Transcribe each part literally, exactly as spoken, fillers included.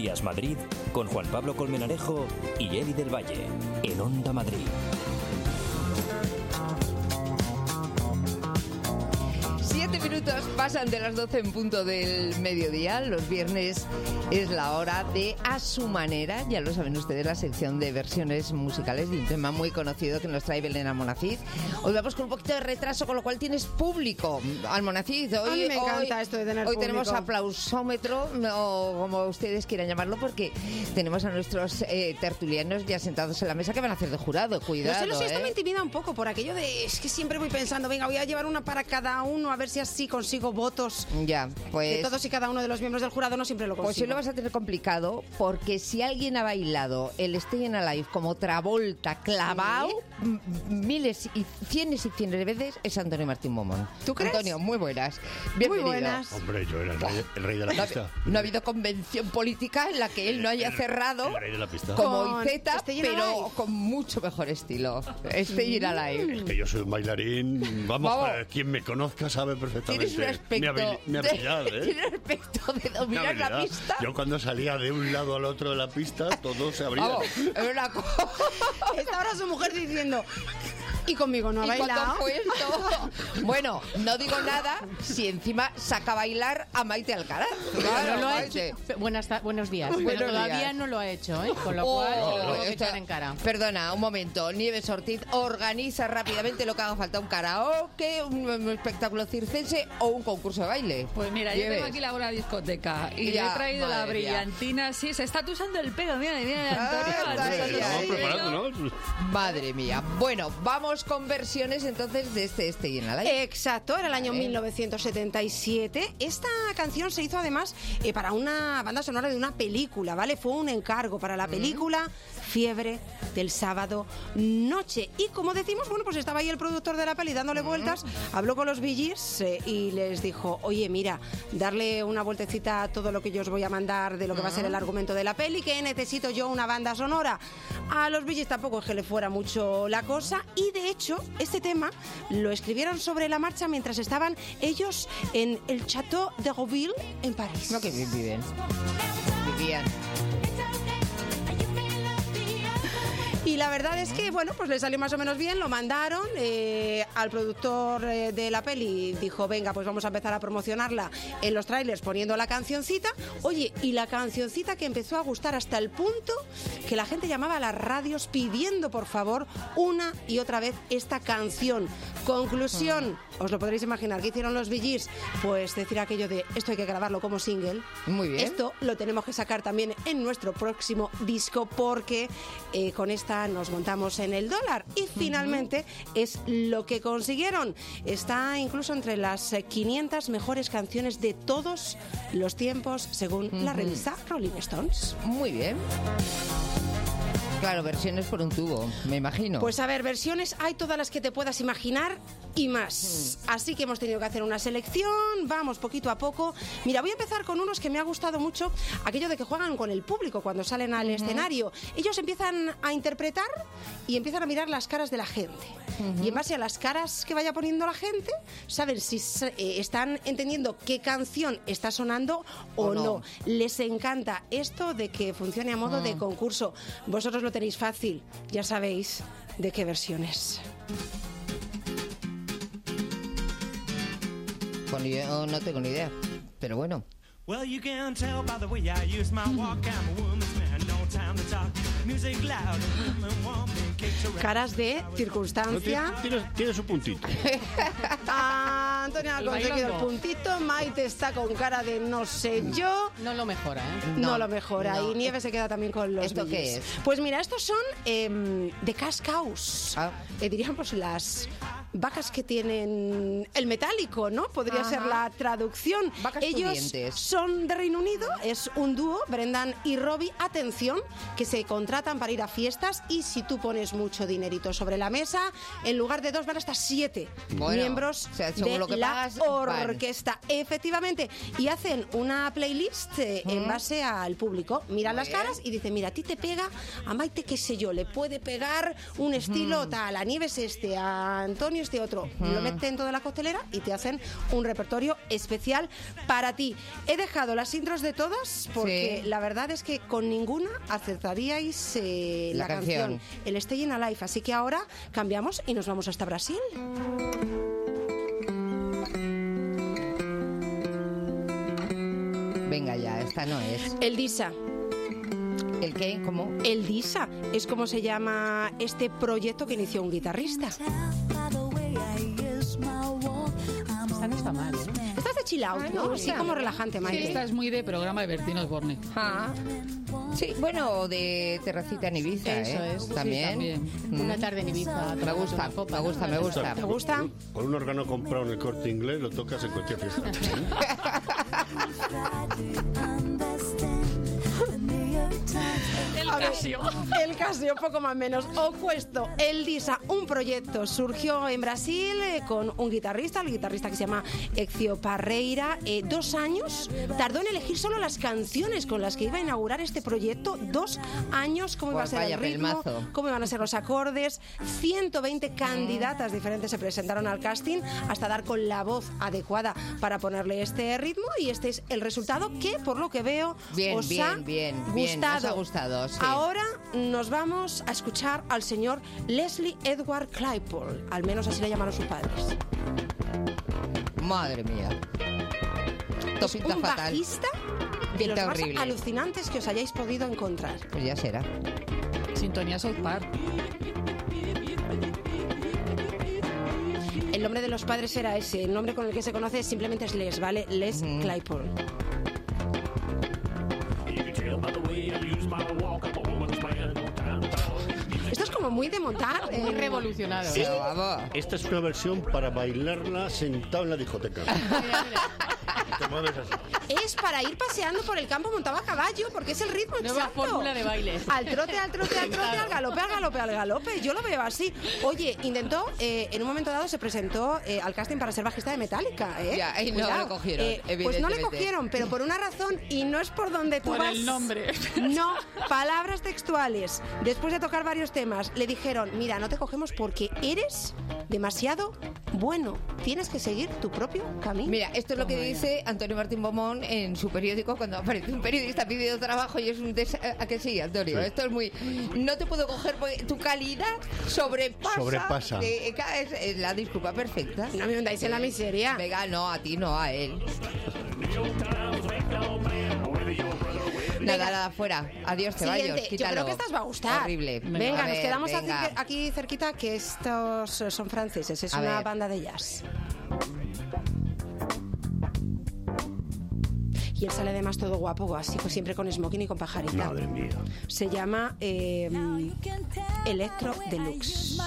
Días Madrid con Juan Pablo Colmenarejo y Eli del Valle en Onda Madrid. Siete minutos pasan de las doce en punto del mediodía. Los viernes es la hora de A Su Manera. Ya lo saben ustedes, la sección de versiones musicales de un tema muy conocido que nos trae Belén Almonacid. Hoy vamos con un poquito de retraso, con lo cual tienes público. Almonacid, hoy, a mí me encanta hoy, esto de tener hoy público. Tenemos aplausómetro, o como ustedes quieran llamarlo, porque tenemos a nuestros eh, tertulianos ya sentados en la mesa que van a hacer de jurado. Cuidado, no sé, no sé, esto ¿eh? me intimida un poco por aquello de... Es que siempre voy pensando, venga, voy a llevar una para cada uno, a ver si así consigo votos ya, pues, de todos y cada uno de los miembros del jurado. No siempre lo consigo. Pues sí lo vas a tener complicado, porque si alguien ha bailado el Stayin' Alive como Travolta clavado, ¿sí? miles y cienes y cienes de veces, es Antonio Martín Momón. ¿Tú crees? Antonio, muy buenas. Bienvenido. Muy buenas. Hombre, yo era el rey, el rey de la No, pista. no ha habido convención política en la que él no haya cerrado El rey de la pista. como Con Iceta, Stayin' pero Alive. con mucho mejor estilo. Stayin' Alive. Es que yo soy un bailarín, vamos, Vamos. eh, quien me conozca sabe perfectamente Tienes un aspecto, mi, habil- mi habilidad, de, ¿eh? tienes un aspecto de Mi dominar la habilidad. pista. Yo cuando salía de un lado al otro de la pista, todo se abría. Vamos, es una cosa. Está ahora su mujer diciendo... Y conmigo no ha ¿Y bailado. cuándo fue esto? Bueno, no digo nada si encima saca a bailar a Maite Alcaraz. Claro, no lo ha Maite. hecho. Buenas ta- buenos días. Buenos Pero todavía días. no lo ha hecho, ¿eh? Con lo Oh, cual lo tengo que esto- echar en cara. Perdona, un momento. Nieves Ortiz organiza rápidamente lo que haga falta: un karaoke, un, un espectáculo circense o un concurso de baile. Pues mira, yo Nieves. tengo aquí la buena discoteca y Ya, le he traído la madre mía. brillantina. Sí, se está tusando el pelo. Mira, mira, Antonio. Ah, Antonio, ay, Estamos ay, el preparando, pelo. ¿no? Madre mía. Bueno, vamos con versiones entonces de este Stayin' Alive. Exacto, era el año Vale. mil novecientos setenta y siete. Esta canción se hizo además eh, para una banda sonora de una película, ¿vale? Fue un encargo para la película Fiebre del sábado noche. Y como decimos, bueno, pues estaba ahí el productor de la peli dándole vueltas, habló con los Bee Gees eh, y les dijo, oye, mira, darle una vueltecita a todo lo que yo os voy a mandar de lo que va a ser el argumento de la peli, que necesito yo una banda sonora. A los Bee Gees tampoco es que le fuera mucho la cosa, y de hecho, este tema lo escribieron sobre la marcha mientras estaban ellos en el Château de Roville en París. No, que bien viven. Vivían. Y la verdad es que, bueno, pues le salió más o menos bien, lo mandaron eh, al productor eh, de la peli, dijo, venga, pues vamos a empezar a promocionarla en los trailers poniendo la cancioncita. Oye, y la cancioncita que empezó a gustar hasta el punto que la gente llamaba a las radios pidiendo, por favor, una y otra vez esta canción. Conclusión, os lo podréis imaginar, ¿qué hicieron los Bee Gees? Pues decir aquello de, esto hay que grabarlo como single. Muy bien. Esto lo tenemos que sacar también en nuestro próximo disco, porque eh, con esta nos montamos en el dólar. Y finalmente es lo que consiguieron. Está incluso entre las eh, quinientas mejores canciones de todos los tiempos, según la revista Rolling Stones. Muy bien. Claro, versiones por un tubo, me imagino. Pues a ver, versiones hay todas las que te puedas imaginar y más. Así que hemos tenido que hacer una selección, vamos poquito a poco. Mira, voy a empezar con unos que me ha gustado mucho, aquello de que juegan con el público cuando salen al escenario. Ellos empiezan a interpretar y empiezan a mirar las caras de la gente. Y en base a las caras que vaya poniendo la gente, saben si se- eh, están entendiendo qué canción está sonando o, O no. no. Les encanta esto de que funcione a modo de concurso. Vosotros lo tenéis fácil, ya sabéis de qué versiones. Bueno, yo no tengo ni idea, pero bueno. Well, you can tell by the way I use my walk. I'm a woman's man, no time to talk. Music loud, and women want me kicked around. Caras de No, circunstancia. tiene, tiene, tiene su puntito. Ah, Antonio ha El conseguido el bailongo. puntito. Maite está con cara de no sé yo. No lo mejora, ¿eh? No, No, lo mejora. no. Y Nieves se queda también con los ¿Esto Bee qué Gees. es? Pues mira, estos son eh, de cash cows. Ah. Eh, diríamos las vacas que tienen el metálico, ¿no? Podría Ajá. ser la traducción. Vacas Ellos pudientes. son de Reino Unido, es un dúo, Brendan y Robbie, atención, que se contratan para ir a fiestas, y si tú pones mucho dinerito sobre la mesa, en lugar de dos van hasta siete Bueno, miembros o sea, según de lo que la pagas, van. orquesta. Efectivamente, y hacen una playlist eh, en base al público. Miran Muy las bien. caras y dicen, mira, a ti te pega, a Maite qué sé yo, le puede pegar un estilo tal, a Nieves este, a Antonio este otro. Lo meten dentro de la coctelera y te hacen un repertorio especial para ti. He dejado las intros de todas porque Sí. la verdad es que con ninguna acertaríais eh, la, La canción. canción. El Staying Alive. Así que ahora cambiamos y nos vamos hasta Brasil. Venga ya, esta no es. El Disa. ¿El qué? ¿Cómo? El Disa es como se llama este proyecto que inició un guitarrista. Esta no está mal, ¿eh? Esta es de chill out, Ah, ¿no? no, Así está. como relajante, Sí, Maite. esta es muy de programa de Bertín Osborne. Ah. Sí, bueno, de terracita en Ibiza, Eso ¿eh? es. Sí, También. también. Mm. Una tarde en Ibiza. Me gusta, me gusta, me gusta. ¿Te gusta? Con un órgano comprado en el Corte Inglés lo tocas en cualquier fiesta. El A ver, Casio. El Casio, poco más menos. Opuesto, el Disa, un proyecto. Surgió en Brasil eh, con un guitarrista, el guitarrista que se llama Ezio Parreira. Eh, dos años tardó en elegir solo las canciones con las que iba a inaugurar este proyecto. Dos años, cómo iba a Pues ser vaya el ritmo, pelmazo. cómo iban a ser los acordes. ciento veinte candidatas diferentes se presentaron al casting hasta dar con la voz adecuada para ponerle este ritmo. Y este es el resultado que, por lo que veo, Bien, os bien, ha bien, gustado. bien, nos ha gustado, sí. Ahora nos vamos a escuchar al señor Leslie Edward Claypool, al menos así le llamaron sus padres. Madre mía. Esto Es pinta un fatal. bajista de los Pinta más horrible. alucinantes que os hayáis podido encontrar. Pues ya será. Sintonía South Park. El nombre de los padres era ese, el nombre con el que se conoce simplemente es Les, ¿vale? Les Claypool. Esto es como muy de montar. Muy eh, revolucionado. Pero vamos. Esta es una versión para bailarla sentado en la discoteca. Te mueves así. Es para ir paseando por el campo montado a caballo, porque es el ritmo Nueva exacto. fórmula de baile. Al trote, al trote, al trote, al galope, al galope, al galope. Yo lo veo así. Oye, intentó, eh, en un momento dado se presentó eh, al casting para ser bajista de Metallica, ¿eh? Ya, y no Cuidado. lo cogieron, Pues no le evidentemente. cogieron, pero por una razón, y no es por donde tú Por vas. el nombre. No, palabras textuales. Después de tocar varios temas, le dijeron, mira, no te cogemos porque eres demasiado bueno. Tienes que seguir tu propio camino. Mira, esto es lo que dice Antonio Martín Bomón en su periódico cuando aparece un periodista pidiendo trabajo y es un des... ¿A que sí, Antonio? Sí. Esto es muy... No te puedo coger porque tu calidad sobrepasa... Sobrepasa. de- Es, es la disculpa perfecta. No me hundáis en la miseria. Venga, no, a ti no, a él. Nada, nada, fuera. Adiós, te Siguiente. vayas, Yo quítalo. creo que esta os va a gustar. Horrible. Venga, A nos ver, quedamos aquí, venga. aquí cerquita, que estos eh, son franceses. Es A una ver. banda de jazz. Y él sale además todo guapo, así pues siempre con smoking y con pajarita. Madre mía. Se llama eh, Electro Deluxe.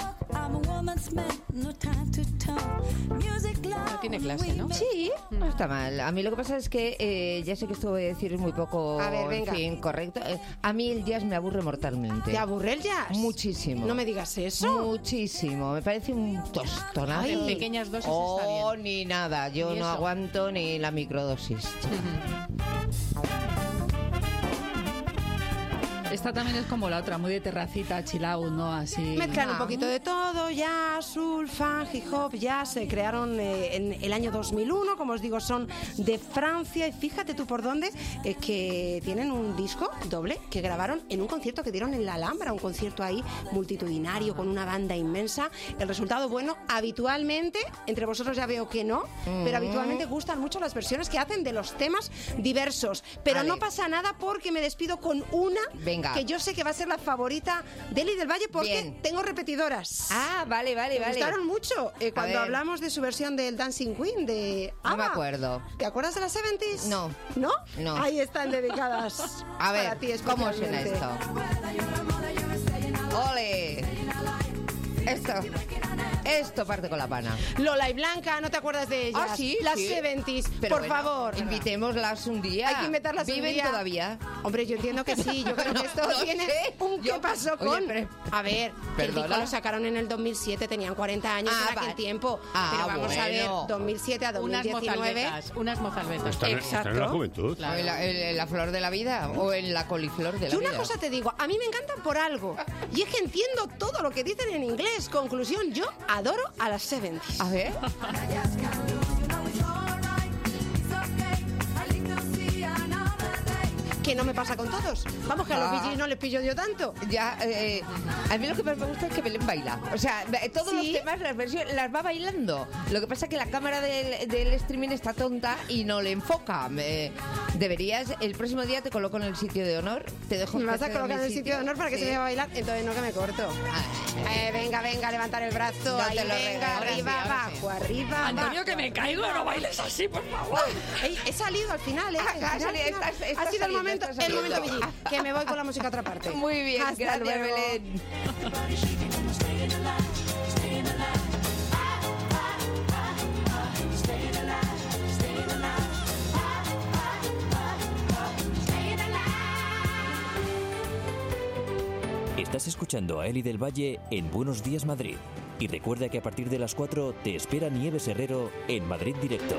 No tiene clase, ¿no? Sí, no está mal. A mí lo que pasa es que eh, ya sé que esto voy a decir es muy poco, A ver, venga. en fin, correcto. Eh, a mí el jazz me aburre mortalmente. ¿Te aburre el jazz? Muchísimo. No me digas eso. Muchísimo. Me parece un tostonazo. En pequeñas dosis oh, está bien. ni nada. Yo Ni no eso. aguanto ni la microdosis. Esta también es como la otra, muy de terracita, chill out, ¿no? Así. Mezclan un Ah. poquito de todo, jazz, soul, funk, hip hop, jazz. Se crearon eh, en el año dos mil uno, como os digo, son de Francia. Y fíjate tú por dónde, eh, que tienen un disco doble que grabaron en un concierto que dieron en la Alhambra, un concierto ahí multitudinario con una banda inmensa. El resultado, bueno, habitualmente, entre vosotros ya veo que no, pero habitualmente gustan mucho las versiones que hacen de los temas diversos. Pero Vale. no pasa nada porque me despido con una Venga. que yo sé que va a ser la favorita de Eli del Valle porque Bien. tengo repetidoras. Ah, vale, vale, Me vale. gustaron mucho eh, cuando ver. hablamos de su versión del Dancing Queen de No me ABBA. acuerdo. ¿Te acuerdas de las setenta? No. ¿No? No. Ahí están dedicadas A ver, para ti ¿cómo suena especialmente. esto? ¡Ole! Esto. Esto parte con la pana. Lola y Blanca, ¿no te acuerdas de ellas? Ah, sí, Las sí. setenta, Pero por bueno, favor. invitémoslas un día. Hay que invitarlas un ¿Viven día. todavía? Hombre, yo entiendo que sí. Yo creo No, que esto no tiene sé. un qué Yo- pasó Oye, con... pero- A ver, que el disco Perdona. lo sacaron en el dos mil siete, tenían cuarenta años Ah, en aquel vale. tiempo. Ah, pero vamos a ver, bueno. dos mil siete a Unas dos mil diecinueve... mozalbetas, unas mozalbetas. Están, en- están en la Exacto. juventud. Claro. ¿En la, en la flor de la vida o en la coliflor de la Yo una vida? cosa te digo, a mí me encantan por algo. Y es que entiendo todo lo que dicen en inglés. Conclusión, yo Yo adoro a las setenta. A ver. Que no me pasa con todos. Vamos, que a los Ah. Bee Gees no les pillo yo tanto. Ya, eh, a mí lo que más me gusta es que Belén baila. O sea, todos ¿Sí? los temas, las versiones, las va bailando. Lo que pasa es que la cámara del, del streaming está tonta y no le enfoca. Me- deberías, el próximo día te coloco en el sitio de honor. Te dejo Me vas a que te colocar en mi el sitio de honor para que Sí. se me va a bailar. Entonces no, que me corto. Eh, venga, venga, levantar el brazo. No ahí, te lo venga, regalo. arriba, Ahora sí, ahora abajo, arriba, Antonio, abajo. que me caigo, no bailes así, por favor. Ey, he salido al final, ¿eh? Ah, Al ha final, salido, al final. estás- estás ha sido el saliendo, momento, estás el momento saliendo. Billy, que me voy con la música a otra parte. Muy bien, Hasta gracias, luego. Belén. Estás escuchando a Eli del Valle en Buenos Días Madrid. Y recuerda que a partir de las cuatro te espera Nieves Herrero en Madrid Directo.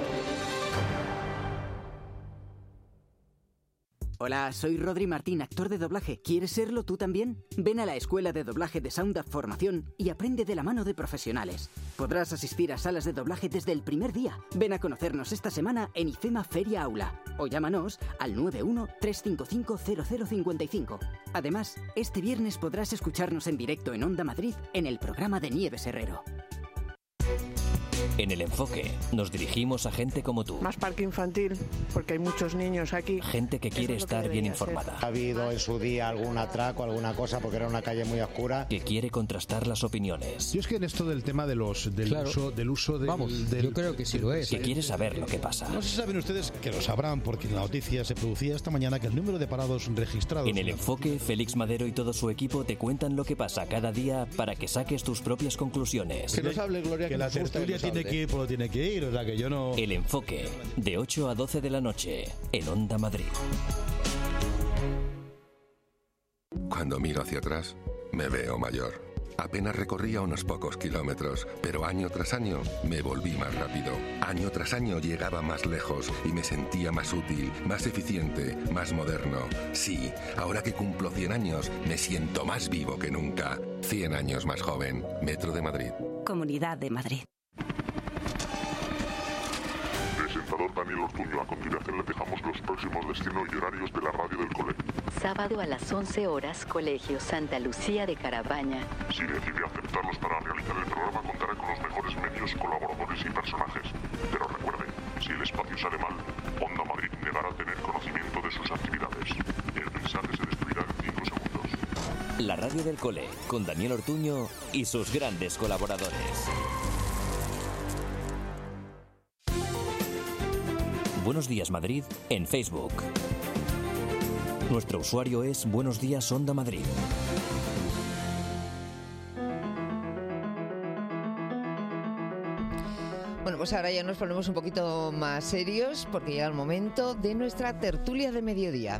Hola, soy Rodri Martín, actor de doblaje. ¿Quieres serlo tú también? Ven a la Escuela de Doblaje de Sound Up Formación y aprende de la mano de profesionales. Podrás asistir a salas de doblaje desde el primer día. Ven a conocernos esta semana en IFEMA Feria Aula o llámanos al nueve uno tres cinco cinco cero cero cinco cinco. Además, este viernes podrás escucharnos en directo en Onda Madrid en el programa de Nieves Herrero. En El Enfoque nos dirigimos a gente como tú. Más parque infantil, porque hay muchos niños aquí. Gente que quiere Eso es lo que estar bien debería ser. informada. Ha habido en su día algún atraco, alguna cosa, porque era una calle muy oscura. Que quiere contrastar las opiniones. Yo es que en esto del tema de los, del, Claro. uso, del uso del, Vamos, del- yo creo que sí lo es. Que quiere saber lo que pasa. No sé si saben ustedes, que lo sabrán, porque la noticia se producía esta mañana, que el número de parados registrados... En El Enfoque, Félix Madero y todo su equipo te cuentan lo que pasa cada día para que saques tus propias conclusiones. Que nos hable, Gloria, que, la tertulia tiene que ir por donde tiene que ir, o sea que yo no... El Enfoque, de ocho a doce de la noche, en Onda Madrid. Cuando miro hacia atrás, me veo mayor. Apenas recorría unos pocos kilómetros, pero año tras año me volví más rápido. Año tras año llegaba más lejos y me sentía más útil, más eficiente, más moderno. Sí, ahora que cumplo cien años, me siento más vivo que nunca. cien años más joven. Metro de Madrid. Comunidad de Madrid. Presentador Daniel Ortuño. A continuación le dejamos los próximos destinos y horarios de la radio del colegio. Sábado a las once horas, Colegio Santa Lucía de Carabaña. Si decide aceptarlos para realizar el programa, contará con los mejores medios, colaboradores y personajes. Pero recuerde, si el espacio sale mal, Onda Madrid negará tener conocimiento de sus actividades. El mensaje se destruirá en cinco segundos. La radio del cole, con Daniel Ortuño y sus grandes colaboradores. Buenos Días Madrid en Facebook. Nuestro usuario es Buenos Días Onda Madrid. Bueno, pues ahora ya nos ponemos un poquito más serios porque llega el momento de nuestra tertulia de mediodía.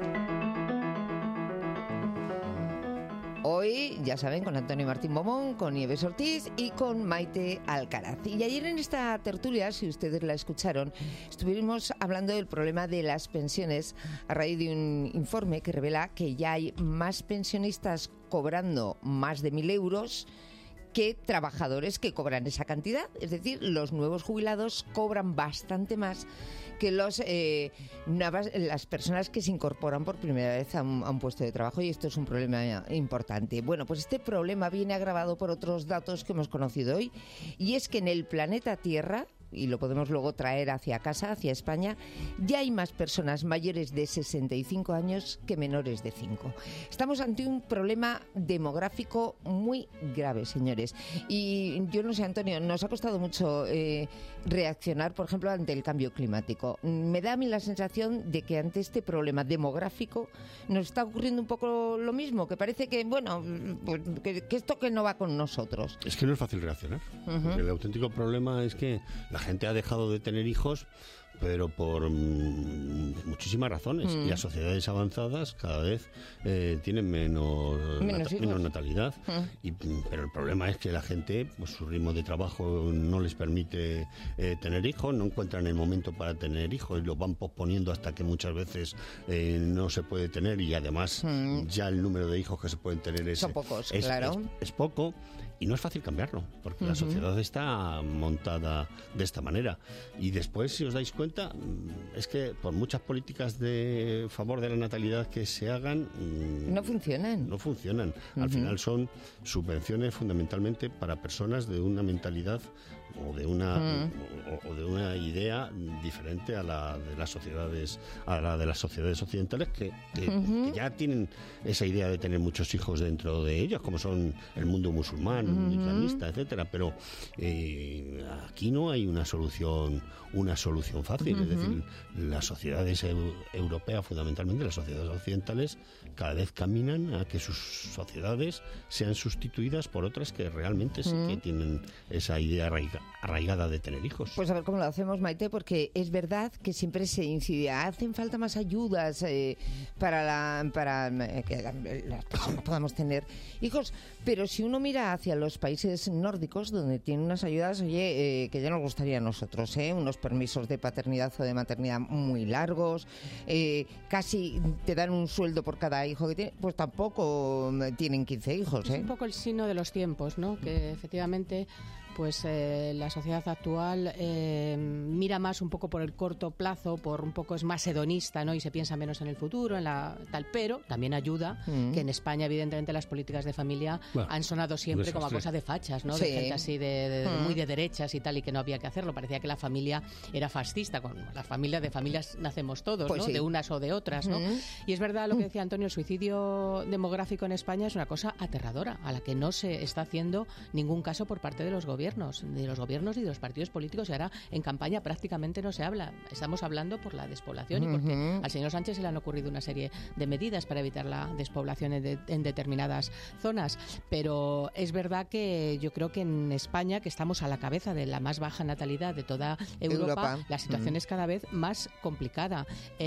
Hoy, ya saben, con Antonio Martín Momón, con Nieves Ortiz y con Maite Alcaraz. Y ayer en esta tertulia, si ustedes la escucharon, estuvimos hablando del problema de las pensiones a raíz de un informe que revela que ya hay más pensionistas cobrando más de mil euros que trabajadores que cobran esa cantidad. Es decir, los nuevos jubilados cobran bastante más que los eh, nuevas, las personas que se incorporan por primera vez a un, a un puesto de trabajo, y esto es un problema importante. Bueno, pues este problema viene agravado por otros datos que hemos conocido hoy, y es que en el planeta Tierra, y lo podemos luego traer hacia casa, hacia España, ya hay más personas mayores de sesenta y cinco años que menores de cinco. Estamos ante un problema demográfico muy grave, señores. Y yo no sé, Antonio, nos ha costado mucho eh, reaccionar, por ejemplo, ante el cambio climático. Me da a mí la sensación de que ante este problema demográfico nos está ocurriendo un poco lo mismo, que parece que, bueno, pues, que, que esto que no va con nosotros. Es que no es fácil reaccionar. Uh-huh. El auténtico problema es que la gente ha dejado de tener hijos pero por mm, muchísimas razones. Mm. Y las sociedades avanzadas cada vez eh, tienen menos, Menos nat- hijos. menos natalidad. Mm. Y, mm, pero el problema es que la gente, pues su ritmo de trabajo no les permite eh, tener hijos, no encuentran el momento para tener hijos y lo van posponiendo hasta que muchas veces eh, no se puede tener, y además Mm. ya el número de hijos que se pueden tener es, Son pocos, es, claro. es- es poco. Y no es fácil cambiarlo, porque la Ujú. sociedad está montada de esta manera. Y después, si os dais cuenta, mm, es que por muchas políticas de favor de la natalidad que se hagan... mm, No funcionan. No funcionan. Al Ujú. final son subvenciones fundamentalmente para personas de una mentalidad o de una Mm. o, o de una idea diferente a la de las sociedades a la de las sociedades occidentales que, que- Ujú. que ya tienen esa idea de tener muchos hijos dentro de ellos, como son el mundo musulmán, Ujú. islamista, etcétera. Pero eh, aquí no hay una solución una solución fácil. Es Ujú. decir, las sociedades eu- europeas, fundamentalmente las sociedades occidentales, cada vez caminan a que sus sociedades sean sustituidas por otras que realmente sí que Mm. tienen esa idea arraiga- arraigada de tener hijos. Pues a ver cómo lo hacemos, Maite, porque es verdad que siempre se incide, hacen falta más ayudas eh, para, la, para eh, que la- las personas podamos tener hijos, pero si uno mira hacia los países nórdicos, donde tienen unas ayudas, oye, eh, que ya nos gustaría a nosotros, ¿eh? Unos permisos de paternidad o de maternidad muy largos, eh, casi te dan un sueldo por cada hijo que tiene, pues tampoco eh, tienen quince hijos, Es ¿eh? un poco el signo de los tiempos, ¿no? Que efectivamente pues eh, la sociedad actual eh, mira más un poco por el corto plazo, por un poco es más hedonista, ¿no? Y se piensa menos en el futuro, en la tal, pero también ayuda Mm. que en España evidentemente las políticas de familia Bueno, han sonado siempre un como a desastre. cosa de fachas, ¿no? Sí. De gente así de, de- de- Mm. muy de derechas y tal, y que no había que hacerlo. Parecía que la familia era fascista, con las familias de familias nacemos todos, Pues ¿no? sí. De unas o de otras, ¿no? Mm. Y es verdad lo que decía Antonio, el suicidio demográfico en España es una cosa aterradora, a la que no se está haciendo ningún caso por parte de los gobiernos, de los gobiernos y de los partidos políticos, y ahora en campaña prácticamente no se habla. Estamos hablando por la despoblación y porque Ujú. al señor Sánchez se le han ocurrido una serie de medidas para evitar la despoblación en, de- en determinadas zonas. Pero es verdad que yo creo que en España, que estamos a la cabeza de la más baja natalidad de toda Europa, Europa. la situación Mm. es cada vez más complicada.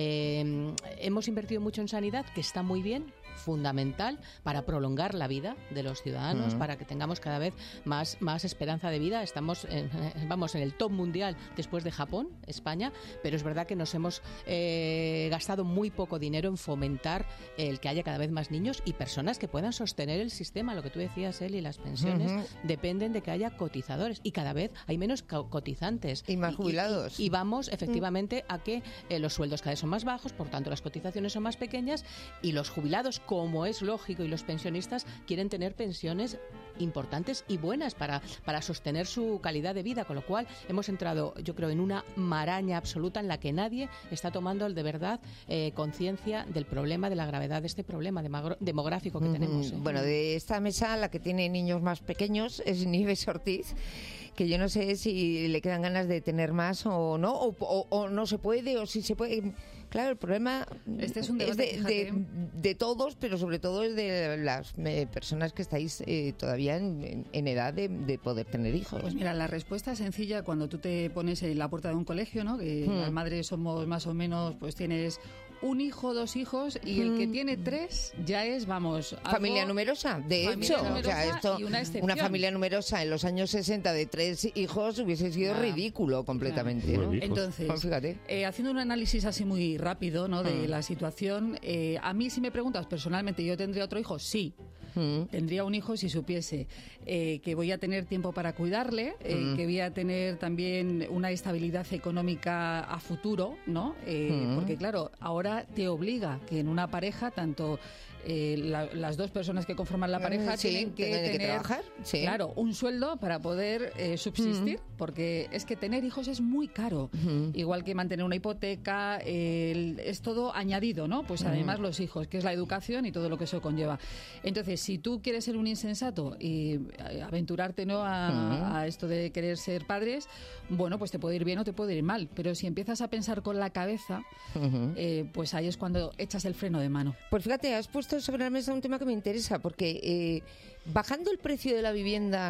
Eh, hemos invertido mucho en sanidad, que está muy bien, fundamental para prolongar la vida de los ciudadanos, Mm. para que tengamos cada vez más, más esperanza de vida. Estamos en, vamos en el top mundial después de Japón, España, pero es verdad que nos hemos eh, gastado muy poco dinero en fomentar el que haya cada vez más niños y personas que puedan sostener el sistema. Lo que tú decías, Eli, las pensiones Ujú. dependen de que haya cotizadores y cada vez hay menos co- cotizantes. Y más jubilados. Y, y vamos efectivamente a que eh, los sueldos cada vez son más bajos, por tanto las cotizaciones son más pequeñas y los jubilados, como es lógico, y los pensionistas quieren tener pensiones importantes y buenas para, para sostener su calidad de vida, con lo cual hemos entrado, yo creo, en una maraña absoluta en la que nadie está tomando de verdad eh, conciencia del problema, de la gravedad de este problema demagro- demográfico que Ujú. tenemos. ¿eh? Bueno, de esta mesa la que tiene niños más pequeños es Nieves Ortiz, que yo no sé si le quedan ganas de tener más o no, o, o- o no se puede, o si se puede. Claro, el problema Este es un debate, de, fíjate. de- de todos, pero sobre todo es de las eh, personas que estáis eh, todavía en, en- en edad de, de poder tener hijos. Pues mira, la respuesta es sencilla cuando tú te pones en la puerta de un colegio, ¿no? Que Hmm. las madres somos más o menos, pues tienes un hijo, dos hijos, y el que Hmm. tiene tres ya es, vamos... algo- Familia numerosa, de Familia hecho, o numerosa sea, esto, y una excepción. una familia numerosa en los años sesenta de tres hijos hubiese sido Claro. ridículo completamente, Claro. ¿no? Hijos. Entonces, Pues fíjate. eh, haciendo un análisis así muy rápido, ¿no? De Mm. la situación, eh, a mí si me preguntas personalmente, ¿yo tendría otro hijo? Sí. Mm. Tendría un hijo si supiese eh, que voy a tener tiempo para cuidarle, eh, Mm. que voy a tener también una estabilidad económica a futuro, ¿no? Eh, Mm. Porque claro, ahora te obliga que en una pareja, tanto eh, la- las dos personas que conforman la pareja Mm, sí, tienen que tienen que tener, trabajar, sí. claro, un sueldo para poder eh, subsistir, porque es que tener hijos es muy caro, Ujú. igual que mantener una hipoteca, el- es todo añadido, ¿no? Pues además los hijos, que es la educación y todo lo que eso conlleva. Entonces, si tú quieres ser un insensato y eh, aventurarte, ¿no? a, Ujú. a esto de querer ser padres, bueno, pues te puede ir bien o te puede ir mal, pero si empiezas a pensar con la cabeza, Ujú. eh, pues ahí es cuando echas el freno de mano. Pues fíjate, has puesto sobre la mesa un tema que me interesa, porque eh, bajando el precio de la vivienda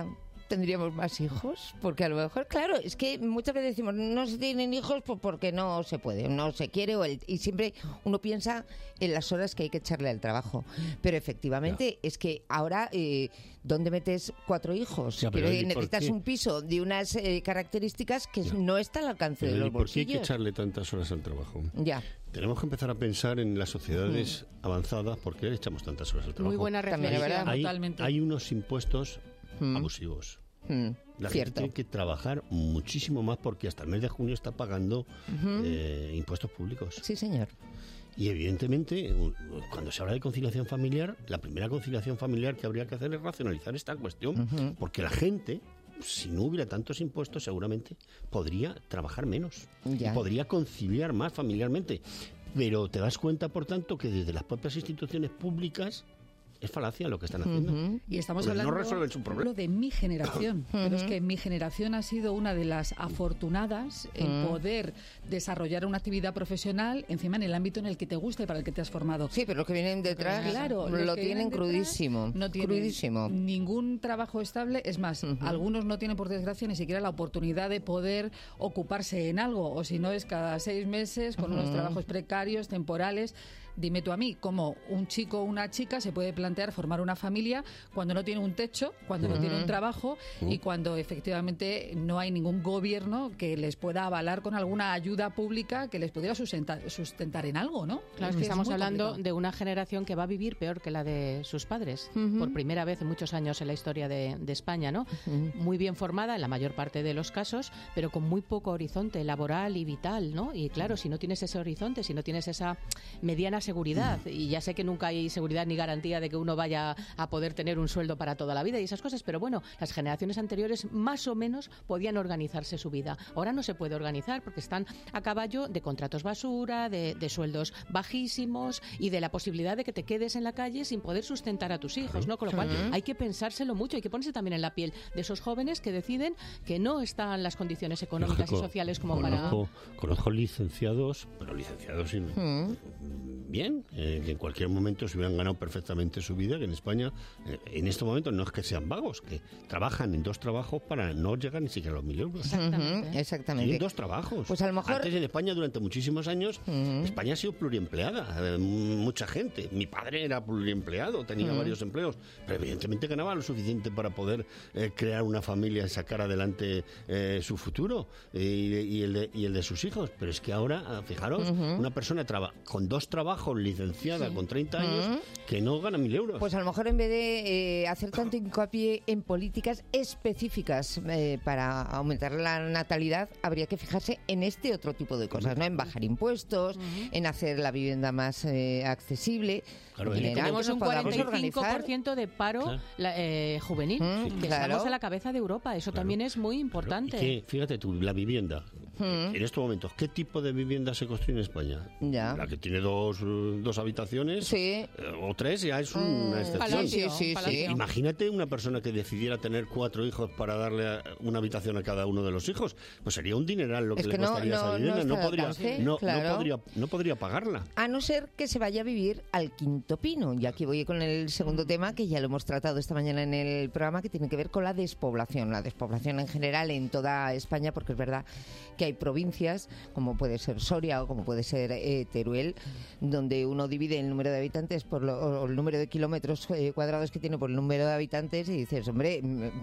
tendríamos más hijos, porque a lo mejor, claro, es que muchas veces decimos no se tienen hijos pues porque no se puede, no se quiere, o el, y siempre uno piensa en las horas que hay que echarle al trabajo, pero efectivamente ya. Es que ahora eh, ¿dónde metes cuatro hijos? Ya, pero, Pero necesitas un piso de unas eh, características que ya. No está al alcance pero, de los ¿y por bolsillos? qué hay que echarle tantas horas al trabajo? Ya. Tenemos que empezar a pensar en las sociedades mm. avanzadas, ¿por qué le echamos tantas horas al trabajo? Muy buena reflexión. Hay, Totalmente. Hay unos impuestos mm. abusivos. Mm. La Cierto. gente tiene que trabajar muchísimo más porque hasta el mes de junio está pagando uh-huh. eh, impuestos públicos. Sí, señor. Y evidentemente, cuando se habla de conciliación familiar, la primera conciliación familiar que habría que hacer es racionalizar esta cuestión, uh-huh. porque la gente, si no hubiera tantos impuestos, seguramente podría trabajar menos, ya. y podría conciliar más familiarmente. Pero te das cuenta, por tanto, que desde las propias instituciones públicas es falacia lo que están haciendo. Uh-huh. Y estamos Porque hablando no resuelven su problema. de mi generación. Uh-huh. Pero es que mi generación ha sido una de las afortunadas en uh-huh. poder desarrollar una actividad profesional encima en el ámbito en el que te gusta y para el que te has formado. Sí, pero los que vienen detrás claro, lo tienen crudísimo. No tienen crudísimo. ningún trabajo estable. Es más, uh-huh. algunos no tienen, por desgracia, ni siquiera la oportunidad de poder ocuparse en algo. O si no, es cada seis meses con uh-huh. unos trabajos precarios, temporales. Dime tú a mí, cómo un chico o una chica se puede plantear formar una familia cuando no tiene un techo, cuando uh-huh. no tiene un trabajo uh-huh. y cuando efectivamente no hay ningún gobierno que les pueda avalar con alguna ayuda pública que les pudiera sustentar, sustentar en algo, ¿no? Claro, es que estamos hablando complicado. De una generación que va a vivir peor que la de sus padres, uh-huh. por primera vez en muchos años en la historia de, de España, ¿no? Uh-huh. Muy bien formada en la mayor parte de los casos, pero con muy poco horizonte laboral y vital, ¿no? Y claro, si no tienes ese horizonte, si no tienes esa mediana seguridad, y ya sé que nunca hay seguridad ni garantía de que uno vaya a poder tener un sueldo para toda la vida y esas cosas, pero bueno, las generaciones anteriores más o menos podían organizarse su vida. Ahora no se puede organizar porque están a caballo de contratos basura, de, de sueldos bajísimos y de la posibilidad de que te quedes en la calle sin poder sustentar a tus hijos, ¿no? Con lo cual hay que pensárselo mucho, hay que ponerse también en la piel de esos jóvenes que deciden que no están las condiciones económicas Lógico. y sociales como conozco, para... Conozco licenciados, pero licenciados sin... Mm. bien, eh, que en cualquier momento se hubieran ganado perfectamente su vida, que en España, eh, en este momento no es que sean vagos, que trabajan en dos trabajos para no llegar ni siquiera a los mil euros. Exactamente. Uh-huh, exactamente. En dos trabajos. Pues a lo mejor... Antes en España, durante muchísimos años, uh-huh. España ha sido pluriempleada. Eh, mucha gente. Mi padre era pluriempleado, tenía uh-huh. varios empleos, pero evidentemente ganaba lo suficiente para poder eh, crear una familia y sacar adelante eh, su futuro eh, y, y, el de, y el de sus hijos. Pero es que ahora, fijaros, uh-huh. una persona traba, con dos trabajos, licenciada, sí. con treinta años, uh-huh. que no gana mil euros. Pues a lo mejor en vez de eh, hacer tanto hincapié en políticas específicas eh, para aumentar la natalidad, habría que fijarse en este otro tipo de cosas, ¿no? En bajar impuestos, uh-huh. en hacer la vivienda más eh, accesible. Claro, y tenemos un cuarenta y cinco por ciento de paro claro. la, eh, juvenil, mm, que claro. estamos a la cabeza de Europa. Eso claro. también es muy importante. Claro. Que, fíjate tú, la vivienda. Mm. En estos momentos, ¿qué tipo de vivienda se construye en España? Ya. La que tiene dos, dos habitaciones sí. eh, o tres ya es una mm, excepción. Palacio, sí, sí, sí. Imagínate una persona que decidiera tener cuatro hijos para darle una habitación a cada uno de los hijos. Pues sería un dineral lo que, es le que costaría no, esa vivienda. No, no, podría, alcance, no, claro. no, podría, no podría pagarla. A no ser que se vaya a vivir al Quinto Pino. Y aquí voy con el segundo tema, que ya lo hemos tratado esta mañana en el programa, que tiene que ver con la despoblación. La despoblación en general en toda España, porque es verdad que hay provincias, como puede ser Soria o como puede ser eh, Teruel, donde uno divide el número de habitantes por lo, o el número de kilómetros eh, cuadrados que tiene por el número de habitantes y dices, hombre,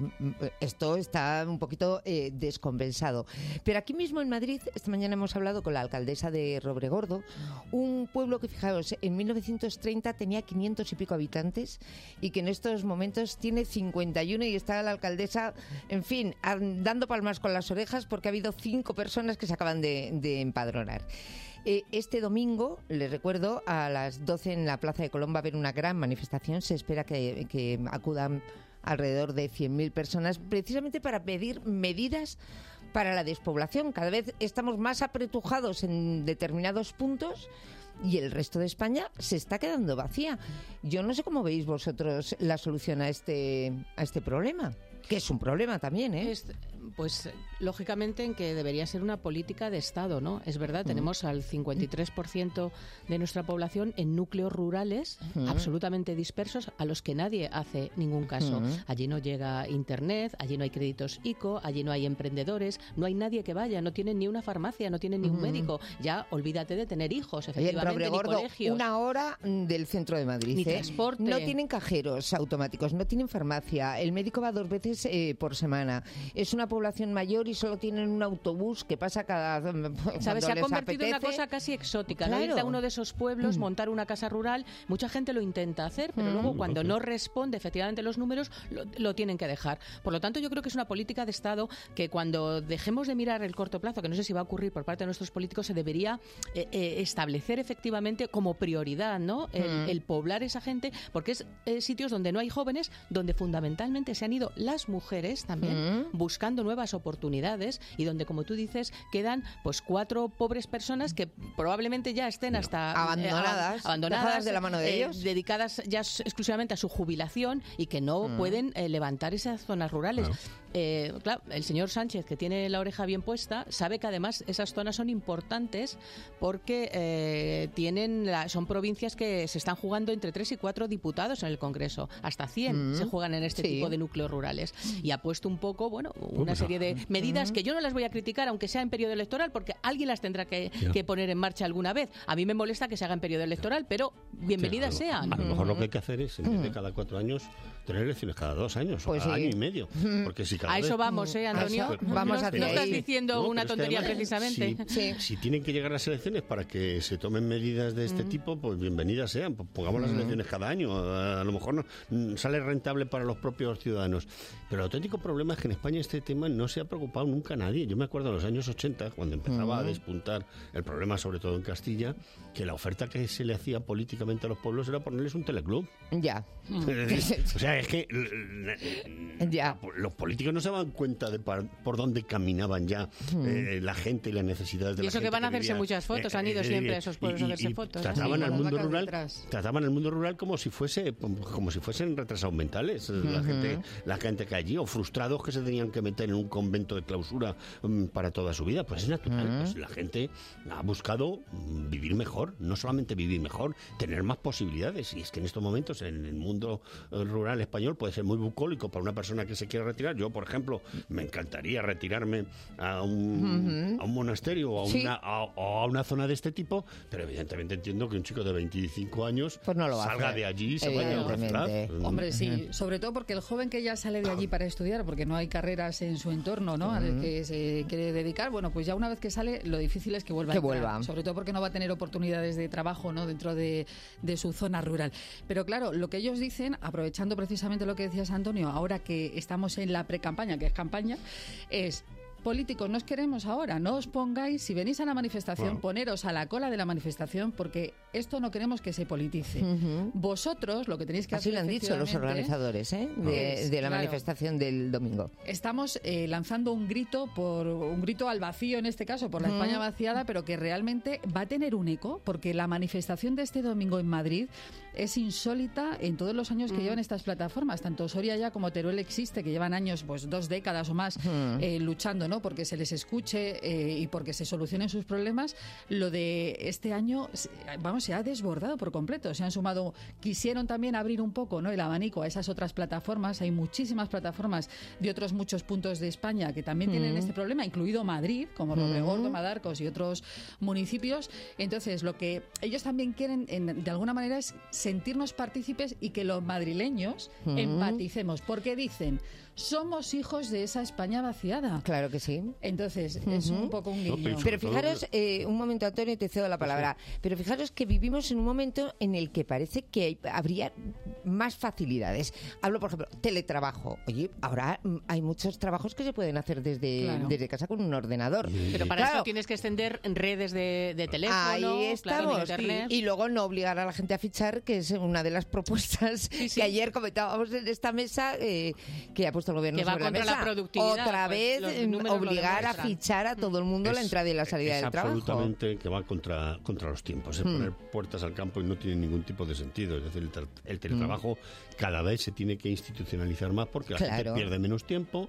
esto está un poquito eh, descompensado. Pero aquí mismo en Madrid, esta mañana hemos hablado con la alcaldesa de Robregordo, un pueblo que, fijaos, en mil novecientos treinta tenía quinientos y pico habitantes y que en estos momentos tiene cincuenta y uno y está la alcaldesa, en fin, dando palmas con las orejas porque ha habido cinco personas que se acaban de, de empadronar. Eh, este domingo, les recuerdo, a las doce en la Plaza de Colón va a haber una gran manifestación. Se espera que, que acudan alrededor de cien mil personas precisamente para pedir medidas para la despoblación. Cada vez estamos más apretujados en determinados puntos y el resto de España se está quedando vacía. Yo no sé cómo veis vosotros la solución a este, a este problema. Que es un problema también, ¿eh? Es, pues lógicamente en que debería ser una política de Estado, ¿no? Es verdad, mm. tenemos al cincuenta y tres por ciento de nuestra población en núcleos rurales mm. absolutamente dispersos a los que nadie hace ningún caso. Mm. Allí no llega internet, allí no hay créditos ICO, allí no hay emprendedores, no hay nadie que vaya, no tienen ni una farmacia, no tienen ni un mm. médico. Ya olvídate de tener hijos, efectivamente, Oye, ni colegios. Una hora del centro de Madrid. Ni ¿eh? transporte. No tienen cajeros automáticos, no tienen farmacia, el médico va dos veces eh, por semana. Es una población mayor y solo tienen un autobús que pasa cada... ¿Sabes? Se ha convertido apetece. en una cosa casi exótica, Claro. ¿no? Irte a uno de esos pueblos, mm. montar una casa rural, mucha gente lo intenta hacer, pero mm. luego cuando no responde efectivamente los números, lo, lo tienen que dejar. Por lo tanto, yo creo que es una política de Estado que cuando dejemos de mirar el corto plazo, que no sé si va a ocurrir por parte de nuestros políticos, se debería eh, eh, establecer efectivamente como prioridad, ¿no? El, mm. el poblar esa gente, porque es eh, sitios donde no hay jóvenes, donde fundamentalmente se han ido las mujeres también, mm. buscando nuevas oportunidades y donde, como tú dices, quedan pues cuatro pobres personas que probablemente ya estén no. hasta abandonadas, eh, abandonadas de la mano de eh, ellos, dedicadas ya exclusivamente a su jubilación y que no mm. pueden eh, levantar esas zonas rurales. Claro. Eh, claro, el señor Sánchez, que tiene la oreja bien puesta, sabe que además esas zonas son importantes porque eh, tienen la, son provincias que se están jugando entre tres y cuatro diputados en el Congreso. Hasta cien mm. se juegan en este sí. tipo de núcleos rurales. Y ha puesto un poco, bueno, una uh, serie de medidas mm. que yo no las voy a criticar, aunque sea en periodo electoral, porque alguien las tendrá que, que poner en marcha alguna vez. A mí me molesta que se haga en periodo electoral, pero bienvenidas sí, sean. A lo mejor lo que hay que hacer es, en vez de cada cuatro años, tener elecciones cada dos años pues o cada sí. año y medio. Porque si cada a vez... eso vamos, ¿eh, Antonio? Pues, vamos no, hacia no ahí. estás diciendo no, una tontería además, precisamente. Si, sí. si tienen que llegar las elecciones para que se tomen medidas de este mm. tipo, pues bienvenidas sean. Pues pongamos mm. las elecciones cada año. A, a lo mejor no sale rentable para los propios ciudadanos. Pero el auténtico problema es que en España este tema no se ha preocupado nunca a nadie. Yo me acuerdo en los años ochenta, cuando empezaba mm. a despuntar el problema, sobre todo en Castilla, que la oferta que se le hacía políticamente a los pueblos era ponerles un teleclub. Ya. O sea, es que ya. los políticos no se daban cuenta de par, por dónde caminaban ya mm. eh, la gente y las necesidades de y la gente. Y eso que van a que hacerse vivía, muchas fotos, eh, han ido eh, siempre eh, a esos pueblos y, a hacerse y fotos. Trataban al mundo rural, detrás. trataban al mundo rural como si fuese, como si fuesen retrasados mentales, uh-huh. la gente, la gente que allí, o frustrados que se tenían que meter en un convento de clausura um, para toda su vida. Pues es natural, uh-huh. pues la gente ha buscado vivir mejor, no solamente vivir mejor, tener más posibilidades. Y es que en estos momentos en el mundo rural español puede ser muy bucólico para una persona que se quiera retirar. Yo, por ejemplo, me encantaría retirarme a un, uh-huh. a un monasterio o a, sí. una, a, a una zona de este tipo, pero evidentemente entiendo que un chico de veinticinco años pues no lo salga de allí y se vaya a otra ciudad. Hombre, sí, sobre todo porque el joven que ya sale de allí para estudiar, porque no hay carreras en su entorno, ¿no? Uh-huh. Al que se quiere dedicar, bueno, pues ya una vez que sale, lo difícil es que vuelva que a entrar, vuelva. Sobre todo porque no va a tener oportunidades de trabajo, ¿no? Dentro de, de su zona rural. Pero claro, lo que ellos dicen, aprovechando precisamente lo que decías, Antonio, ahora que estamos en la pre-campaña, que es campaña, es... políticos, no os queremos ahora, no os pongáis, si venís a la manifestación, wow. poneros a la cola de la manifestación, porque esto no queremos que se politice. Uh-huh. Vosotros lo que tenéis que Así hacer... Así lo han dicho los organizadores, ¿eh? de, es, de la claro. manifestación del domingo. Estamos eh, lanzando un grito, por un grito al vacío en este caso, por la uh-huh. España vaciada, pero que realmente va a tener un eco, porque la manifestación de este domingo en Madrid es insólita en todos los años que uh-huh. llevan estas plataformas. Tanto Soria ya como Teruel existe, que llevan años, pues dos décadas o más, uh-huh. eh, luchando, ¿no? Porque se les escuche eh, y porque se solucionen sus problemas. Lo de este año, vamos, se ha desbordado por completo. Se han sumado, quisieron también abrir un poco, ¿no? el abanico a esas otras plataformas. Hay muchísimas plataformas de otros muchos puntos de España que también mm. tienen este problema, incluido Madrid, como Robregordo, mm. Madarcos y otros municipios. Entonces, lo que ellos también quieren, en, de alguna manera, es sentirnos partícipes y que los madrileños mm. empaticemos, porque dicen... somos hijos de esa España vaciada. Claro que sí. Entonces, uh-huh. es un poco un guiño. No, pero fijaros, eh, un momento, Antonio, te cedo la palabra, sí. pero fijaros que vivimos en un momento en el que parece que hay, habría más facilidades. Hablo, por ejemplo, teletrabajo. Oye, ahora hay muchos trabajos que se pueden hacer desde, claro. desde casa con un ordenador. Sí. Pero para claro. eso tienes que extender redes de, de teléfono, ahí estamos. Claro, internet. Y, y luego no obligar a la gente a fichar, que es una de las propuestas sí, sí. que ayer comentábamos en esta mesa, eh, que ha puesto el gobierno que va sobre contra la mesa. La productividad, otra pues, vez, obligar a fichar a todo el mundo Es- la entrada y la salida es del trabajo. absolutamente que va contra, contra los tiempos. Es Hmm. poner puertas al campo y no tiene ningún tipo de sentido. Es decir, el, tra- el teletrabajo cada vez se tiene que institucionalizar más porque la gente Claro. pierde menos tiempo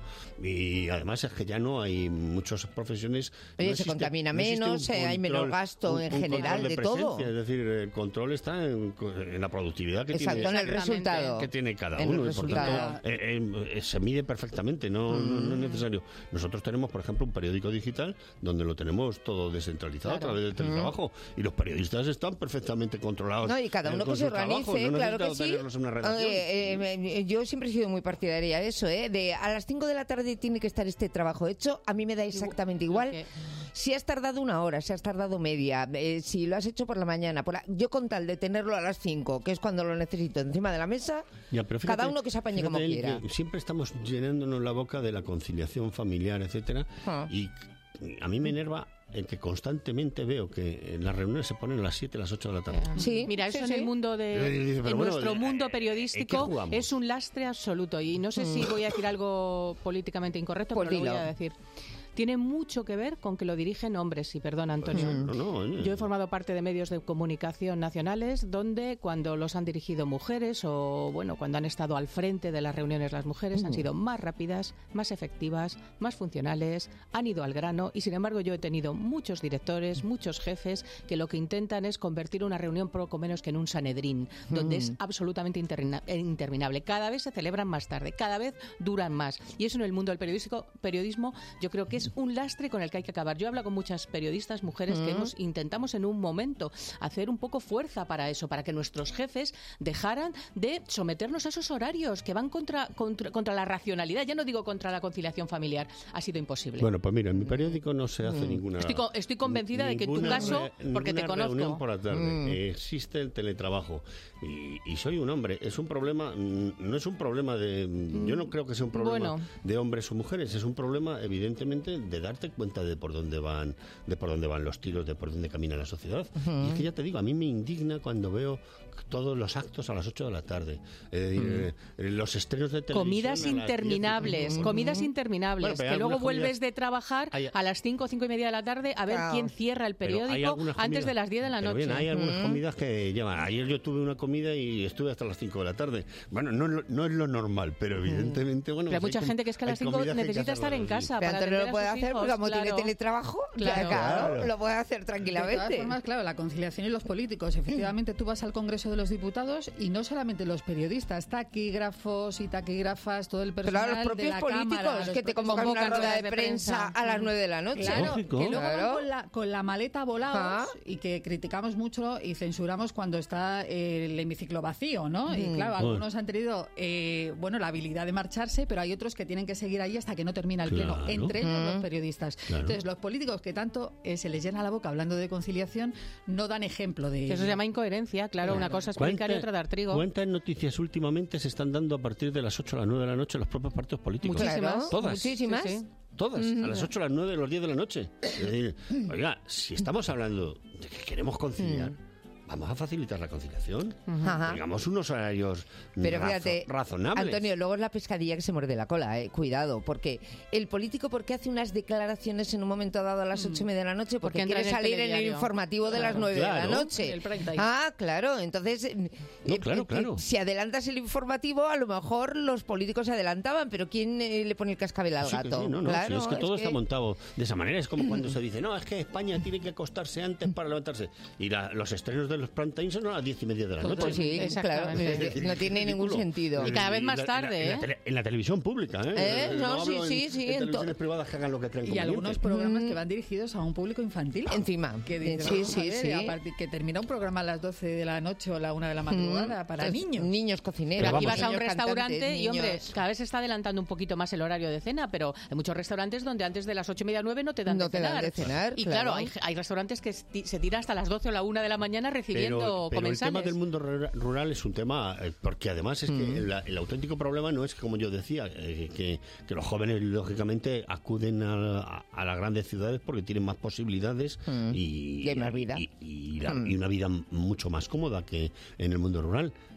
y además es que ya no hay muchas profesiones. Oye, no se existe- contamina no existe menos, un eh, hay menos control- gasto un- en un general control de presencia. todo. Es decir, el control está en, en la productividad que Exacto, tiene, en el resultado. que tiene cada En el uno. Y por resultado. tanto, eh, eh, eh, se mide perfectamente, no, no, no es necesario. Nosotros tenemos, por ejemplo, un periódico digital donde lo tenemos todo descentralizado Claro. a través del teletrabajo y los periodistas están perfectamente controlados. No, y cada eh, uno con que se su trabajo. organice, No claro que necesita sí. tenerlos en una redacción. Eh, eh, yo siempre he sido muy partidaria de eso, ¿eh? De a las cinco de la tarde tiene que estar este trabajo hecho. A mí me da exactamente igual. Si has tardado una hora, si has tardado media, eh, si lo has hecho por la mañana, por la- yo con tal de tenerlo a las cinco, que es cuando lo necesito encima de la mesa, Ya, pero fíjate- cada uno que se apañe como fíjate, Eli, quiera. que siempre estamos llenándonos la boca de la conciliación familiar, etcétera, Ah. y a mí me enerva el que constantemente veo que en las reuniones se ponen a las siete, a las ocho de la tarde. Mira, eso sí, en sí. el mundo de, Eh, dice, pero en bueno, nuestro eh, mundo ¿en qué periodístico jugamos? es un lastre absoluto. Y no sé si Mm. voy a decir algo políticamente incorrecto, Pues pero lo voy dilo. a decir. Tiene mucho que ver con que lo dirigen hombres, y perdón, Antonio. No, no, eh. Yo he formado parte de medios de comunicación nacionales donde cuando los han dirigido mujeres o bueno, cuando han estado al frente de las reuniones las mujeres han Mm. sido más rápidas, más efectivas, más funcionales, han ido al grano y sin embargo yo he tenido muchos directores, muchos jefes que lo que intentan es convertir una reunión poco menos que en un Sanedrín, donde Mm. es absolutamente intermina- interminable. Cada vez se celebran más tarde, cada vez duran más. Y eso en el mundo del periodístico, periodismo yo creo que es un lastre con el que hay que acabar. Yo hablo con muchas periodistas, mujeres, que Mm. hemos intentamos en un momento hacer un poco fuerza para eso, para que nuestros jefes dejaran de someternos a esos horarios que van contra, contra, contra la racionalidad. Ya no digo contra la conciliación familiar. Ha sido imposible. Bueno, pues mira, en mi periódico no se hace Mm. ninguna... Estoy co- estoy convencida de que en tu ninguna caso, re- porque te ninguna reunión conozco. por la tarde. Mm. Eh, existe el teletrabajo y, y soy un hombre. Es un problema, mm, no es un problema de... Yo no creo que sea un problema Bueno. de hombres o mujeres. Es un problema, evidentemente, de darte cuenta de por dónde van, de por dónde van los tiros, de por dónde camina la sociedad. Ujú. Y es que ya te digo, a mí me indigna cuando veo todos los actos a las ocho de la tarde. Eh, Mm. eh, los estrenos de televisión Comidas a las diez. interminables, comidas interminables, Bueno, pero hay que luego algunas vuelves comidas- de trabajar hay- a las cinco, cinco y media de la tarde a ver Claro. quién cierra el Pero hay periódico algunas antes comidas- de las diez de la pero noche. bien, hay algunas Mm. comidas que llevan. Ayer yo tuve una comida y estuve hasta las cinco de la tarde. Bueno, no, es lo- no es lo normal, pero evidentemente, bueno... Pero hay pues mucha com- gente que es que a hay las cinco comidas que hay que necesita estar en hacerlas así. casa Pero para Antonio atender lo a puede sus hacer hijos, porque como tiene claro. teletrabajo, Claro. claro, Claro. lo puede hacer De todas tranquilamente. formas, claro, la conciliación y los políticos. Efectivamente, tú vas al Congreso de los Diputados y no solamente los periodistas, taquígrafos y taquígrafas, todo el Pero personal a los propios de la políticos Cámara, los que te propios- convocan a una convocan rueda de ruedas de prensa prensa. a las nueve de la noche. Claro, Lógico. que luego van Claro. con la, con la maleta volados Ah. y que criticamos mucho y censuramos cuando está eh, el hemiciclo vacío, ¿no? Y Mm. claro, Bueno. algunos han tenido eh, bueno, la habilidad de marcharse, pero hay otros que tienen que seguir ahí hasta que no termina el pleno, Claro. entre ellos Mm. los periodistas. Claro. Entonces, los políticos que tanto eh, se les llena la boca hablando de conciliación no dan ejemplo de Que eso se llama incoherencia, claro, una cosa es predicar y otra dar trigo. ¿Cuántas noticias últimamente se están dando a partir de las ocho a las nueve de la noche los propios partidos políticos? Muchísimas. Claro, Todas. muchísimas. Sí, sí. Todas, Mm. a las ocho, a las nueve, a las diez de la noche. Es decir, oiga, si estamos hablando de que queremos conciliar, vamos a facilitar la conciliación. Ajá. Tengamos unos horarios Pero razo- fíjate, razonables. Antonio, luego es la pescadilla que se muerde la cola, eh. Cuidado, porque el político, ¿por qué hace unas declaraciones en un momento dado a las ocho y media de la noche? Porque, Porque entra quiere en el salir en el telediario. informativo de las Claro. nueve de Claro. la noche. El prime time. Ah, claro, entonces... eh, No, eh, claro, eh, claro. Si adelantas el informativo, a lo mejor los políticos se adelantaban, pero ¿quién eh, le pone el cascabel al Sí, que gato? sí, no, no, Claro, sí, es que todo es está que- montado de esa manera. Es como cuando se dice, no, es que España tiene que acostarse antes para levantarse. Y la- los estrenos de los prime time son a las diez y media de la noche. Pues sí, claro, Exactamente. no tiene ningún Ridículo. sentido. Y cada vez más la- tarde, en la, ¿eh? tele- en la televisión pública, ¿eh? ¿Eh? No, hablo sí, en- sí, sí, En, en to- televisiones privadas que hagan lo que crean y algunos conveniente. programas Mm. que van dirigidos a un público infantil. Encima. Que dicen, Sí, vamos a sí, ver, sí. y a partir- que termina un programa a las doce de la noche o la una de la madrugada Mm. para Entonces, niños. Niños cocineros. Pero aquí vamos, vas a un niños restaurante cantantes, y, hombre, niños- cada vez se está adelantando un poquito más el horario de cena, pero hay muchos restaurantes donde antes de las ocho y media, nueve no te dan, No de, te dan cenar. de cenar, Y claro. claro, hay, hay restaurantes que esti- se tiran hasta las doce o la una de la mañana recibiendo Pero, pero el comensales. tema del mundo rura- rural es un tema, eh, porque además es que Mm. el, el auténtico problema no es, como yo decía, eh, que, que los jóvenes lógicamente acuden a, a- a las grandes ciudades porque tienen más posibilidades Mm. y, Y hay más vida. y, y la- Mm. y una vida mucho más cómoda que en el mundo rural.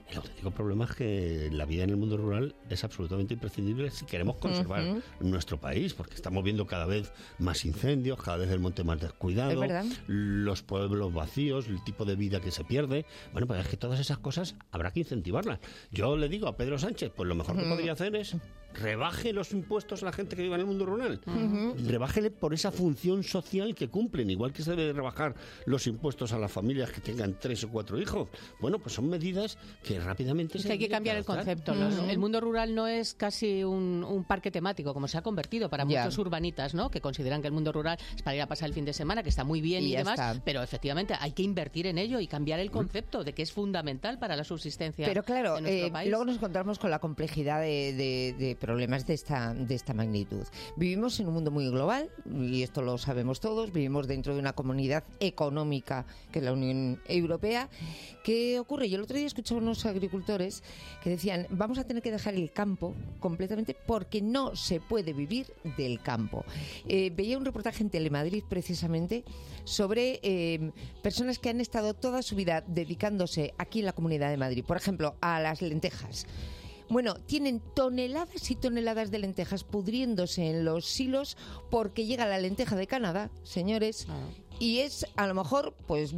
El auténtico problema es que la vida en el mundo rural es absolutamente imprescindible si queremos conservar uh-huh. nuestro país, porque estamos viendo cada vez más incendios, cada vez el monte más descuidado, los pueblos vacíos, el tipo de vida que se pierde. Bueno, pues es que todas esas cosas habrá que incentivarlas. Yo le digo a Pedro Sánchez, pues lo mejor que uh-huh. podría hacer es rebaje los impuestos a la gente que vive en el mundo rural. Uh-huh. Rebájele por esa función social que cumplen, igual que se debe rebajar los impuestos a las familias que tengan tres o cuatro hijos. Bueno, pues son medidas que rápidamente es se que hay que cambiar el concepto. Uh-huh. El mundo rural no es casi un, un parque temático, como se ha convertido para yeah. muchos urbanitas, ¿no? Que consideran que el mundo rural es para ir a pasar el fin de semana, que está muy bien y, y demás, está. Pero efectivamente hay que invertir en ello y cambiar el concepto de que es fundamental para la subsistencia. Pero claro, de nuestro eh, país. Luego nos encontramos con la complejidad de, de, de problemas de esta, de esta magnitud. Vivimos en un mundo muy global, y esto lo sabemos todos, vivimos dentro de una comunidad económica que es la Unión Europea. ¿Qué ocurre? Yo el otro día escuchaba a unos agricultores que decían, vamos a tener que dejar el campo completamente porque no se puede vivir del campo. Eh, veía un reportaje en Telemadrid precisamente sobre eh, personas que han estado toda su vida dedicándose aquí en la Comunidad de Madrid, por ejemplo, a las lentejas. Bueno, tienen toneladas y toneladas de lentejas pudriéndose en los silos porque llega la lenteja de Canadá, señores, ah. y es a lo mejor pues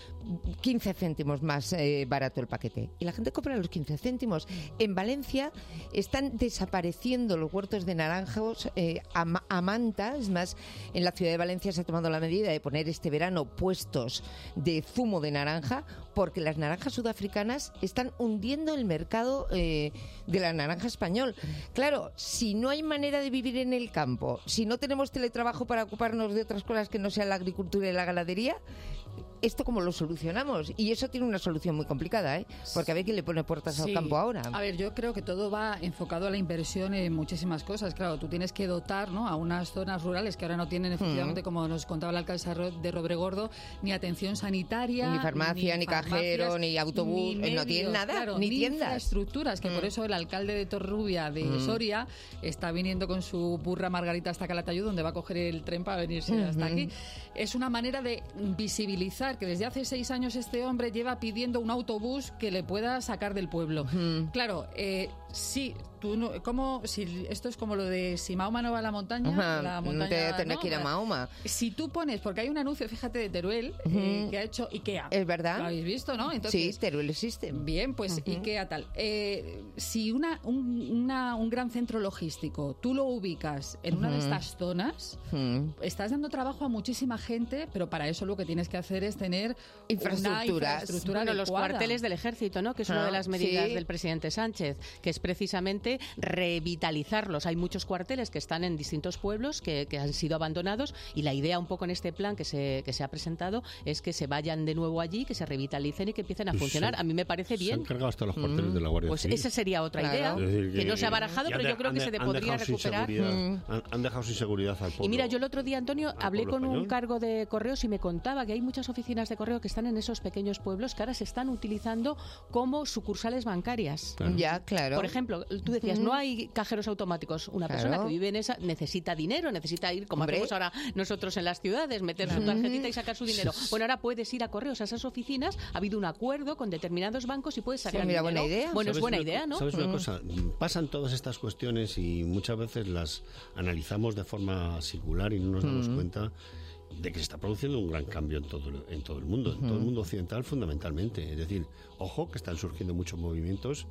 quince céntimos más eh, barato el paquete. Y la gente compra los quince céntimos. En Valencia están desapareciendo los huertos de naranjos eh, a, a manta. Es más, en la ciudad de Valencia se ha tomado la medida de poner este verano puestos de zumo de naranja porque las naranjas sudafricanas están hundiendo el mercado eh, de la naranja español. Claro, si no hay manera de vivir en el campo, si no tenemos teletrabajo para ocuparnos de otras cosas que no sean la agricultura y la ganadería, ¿esto cómo lo solucionamos? Y eso tiene una solución muy complicada, ¿eh? Porque a ver quién le pone puertas sí. al campo ahora. A ver, yo creo que todo va enfocado a la inversión en muchísimas cosas. Claro, tú tienes que dotar, ¿no?, a unas zonas rurales que ahora no tienen, efectivamente, mm. como nos contaba la alcaldesa de Robregordo, ni atención sanitaria, ni farmacia, ni, ni cajero, ni autobús, ni medios, no tienen nada, claro, ni, ni tiendas. Infraestructuras, que mm. por eso el alcalde de Torrubia, de mm. Soria, está viniendo con su burra Margarita hasta Calatayud, donde va a coger el tren para venirse mm-hmm. hasta aquí. Es una manera de visibilizar que desde hace seis años este hombre lleva pidiendo un autobús que le pueda sacar del pueblo. Uh-huh. Claro, eh, sí, tú no, ¿cómo, si esto es como lo de si Mahoma no va a la montaña, uh-huh. la montaña te tenés no, que ir a Mahoma. Si tú pones, porque hay un anuncio, fíjate, de Teruel, uh-huh. eh, que ha hecho IKEA. Es verdad. ¿Lo habéis visto, no? Entonces, sí, Teruel existe. Bien, pues uh-huh. IKEA tal. Eh, si una un, una, un gran centro logístico, tú lo ubicas en uh-huh. una de estas zonas, uh-huh. estás dando trabajo a muchísima gente, pero para eso lo que tienes que hacer es tener infraestructuras. infraestructura bueno, los cuarteles del ejército, ¿no?, que es ah, una de las medidas sí. del presidente Sánchez, que es precisamente revitalizarlos. Hay muchos cuarteles que están en distintos pueblos que, que han sido abandonados, y la idea un poco en este plan que se, que se ha presentado es que se vayan de nuevo allí, que se revitalicen y que empiecen a funcionar. Sí. A mí me parece bien. Se han cargado hasta los cuarteles mm. de la Guardia pues Civil. Pues esa sería otra claro. idea, decir, que, que no se ha barajado, pero yo creo que se de, podría recuperar. Mm. Han, han dejado sin seguridad al pueblo. Y mira, yo el otro día, Antonio, hablé con español. un cargo de correos y me contaba que hay muchas oficinas de correo que están en esos pequeños pueblos que ahora se están utilizando como sucursales bancarias. Claro. Ya, claro. Por ejemplo, tú decías, no hay cajeros automáticos. Una claro. persona que vive en esa necesita dinero, necesita ir, como Hombre. hacemos ahora nosotros en las ciudades, meter claro. su tarjetita y sacar su dinero. Bueno, ahora puedes ir a correos, a esas oficinas, ha habido un acuerdo con determinados bancos y puedes sacar sí, mira, dinero. Buena idea. Bueno, es buena una, idea, ¿no? ¿Sabes una mm. cosa? Pasan todas estas cuestiones y muchas veces las analizamos de forma singular y no nos damos mm. cuenta de que se está produciendo un gran cambio en todo, en todo el mundo, en todo el mundo occidental fundamentalmente. Es decir, ojo que están surgiendo muchos movimientos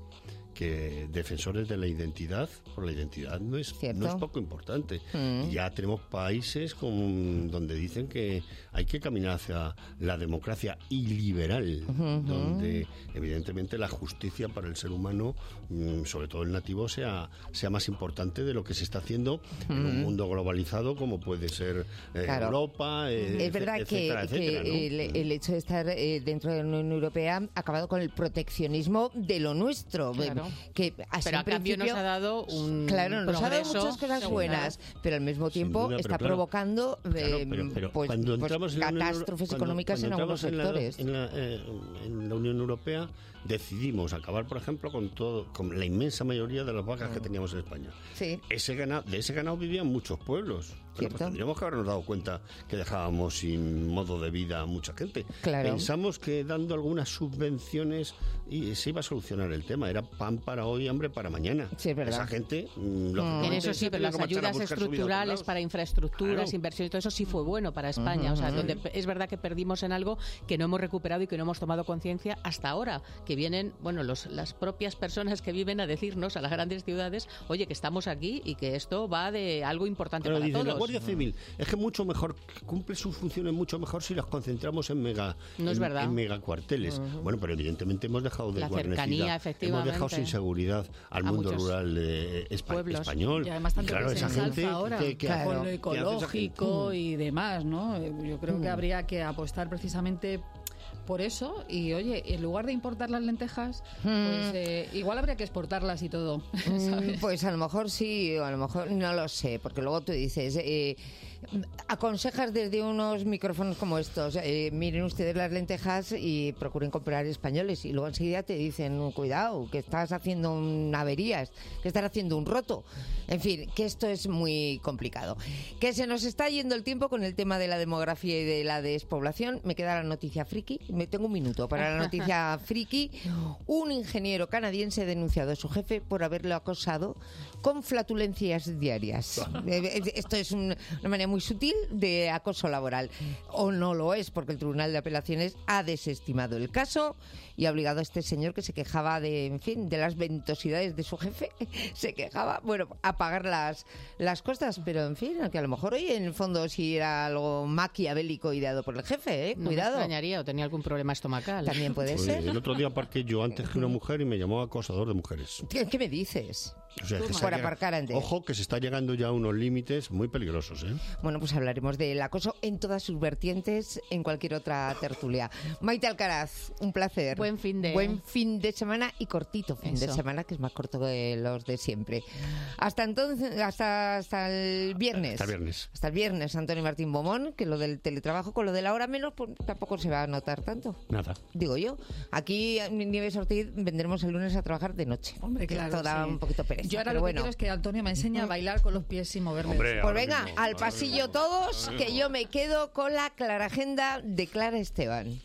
que defensores de la identidad, por la identidad no es, no es poco importante. Mm. Ya tenemos países con, donde dicen que hay que caminar hacia la democracia iliberal, uh-huh. donde evidentemente la justicia para el ser humano, sobre todo el nativo, sea, sea más importante de lo que se está haciendo uh-huh. en un mundo globalizado como puede ser eh, claro. Europa, eh, es verdad etcétera, que, etcétera, que ¿no? el, el hecho de estar eh, dentro de la Unión Europea ha acabado con el proteccionismo de lo nuestro. Claro. Que pero a cambio nos ha dado un claro nos ha dado progreso, muchas cosas buenas, pero al mismo tiempo duda, está claro, provocando eh, claro, pero, pero pues, pues, catástrofes Unión, económicas cuando, cuando en algunos en sectores. La, en, la, eh, en la Unión Europea decidimos acabar, por ejemplo, con todo, con la inmensa mayoría de las vacas que teníamos en España. Sí. Ese ganado, de ese ganado vivían muchos pueblos. Bueno, pues tendríamos que habernos dado cuenta que dejábamos sin modo de vida a mucha gente. Claro. Pensamos que dando algunas subvenciones y se iba a solucionar el tema. Era pan para hoy, hambre para mañana. Sí, es verdad. Esa gente, mm, En eso sí, pero las ayudas estructurales para infraestructuras, claro. inversiones, todo eso sí fue bueno para España. Uh-huh. O sea, donde es verdad que perdimos en algo que no hemos recuperado y que no hemos tomado conciencia hasta ahora, que vienen, bueno, los, las propias personas que viven a decirnos a las grandes ciudades, oye, que estamos aquí y que esto va de algo importante pero para dice, todos. La Guardia Civil es que mucho mejor, cumple sus funciones mucho mejor si las concentramos en mega, no es en, verdad. en megacuarteles. Uh-huh. Bueno, pero evidentemente hemos dejado de la guarnecida, cercanía, efectivamente. hemos dejado sin seguridad al a mundo rural eh, espa- español. Y además tanto claro, que se esa gente ahora que, que claro. hace, con lo ecológico y demás, ¿no? Yo creo Mm. que habría que apostar precisamente por eso y, oye, en lugar de importar las lentejas, Mm. pues eh, igual habría que exportarlas y todo, ¿sabes? Pues a lo mejor sí, o a lo mejor no lo sé, porque luego tú dices... Eh, aconsejas desde unos micrófonos como estos, eh, miren ustedes las lentejas y procuren comprar españoles, y luego enseguida te dicen, cuidado, que estás haciendo un averías, que estás haciendo un roto. En fin, que esto es muy complicado. Que se nos está yendo el tiempo con el tema de la demografía y de la despoblación. Me queda la noticia friki. Me tengo un minuto para la noticia friki. Un ingeniero canadiense ha denunciado a su jefe por haberlo acosado con flatulencias diarias. Esto es un, una manera muy sutil de acoso laboral. O no lo es, porque el Tribunal de Apelaciones ha desestimado el caso y ha obligado a este señor, que se quejaba de, en fin, de las ventosidades de su jefe, se quejaba, bueno, a pagar las, las costas, pero en fin, que a lo mejor hoy en el fondo sí era algo maquiavélico ideado por el jefe, ¿eh? No Cuidado. me extrañaría, o tenía algún problema estomacal. También puede Pues, ser. el otro día aparqué yo antes que una mujer y me llamó acosador de mujeres. ¿Qué, qué me dices? O sea, que se Por llega- aparcar antes. Ojo, que se está llegando ya a unos límites muy peligrosos, ¿eh? Bueno, pues hablaremos del acoso en todas sus vertientes en cualquier otra tertulia. Maite Alcaraz, un placer. Buen fin de... Buen fin de semana y cortito fin de Eso. semana, que es más corto que los de siempre. Hasta entonces, hasta, hasta el viernes. Hasta el viernes. Hasta el viernes, Antonio Martín Bomón, que lo del teletrabajo, con lo de la hora menos, pues tampoco se va a notar tanto. Nada. Digo yo. Aquí en Nieves Ortiz vendremos el lunes a trabajar de noche. Hombre, Que claro, esto da sí. un poquito pereza. Yo ahora pero lo que bueno. quiero es que Antonio me enseñe a bailar con los pies sin moverme. Hombre, Pues venga, al pasillo todos, que yo me quedo con la clara agenda de Clara Esteban.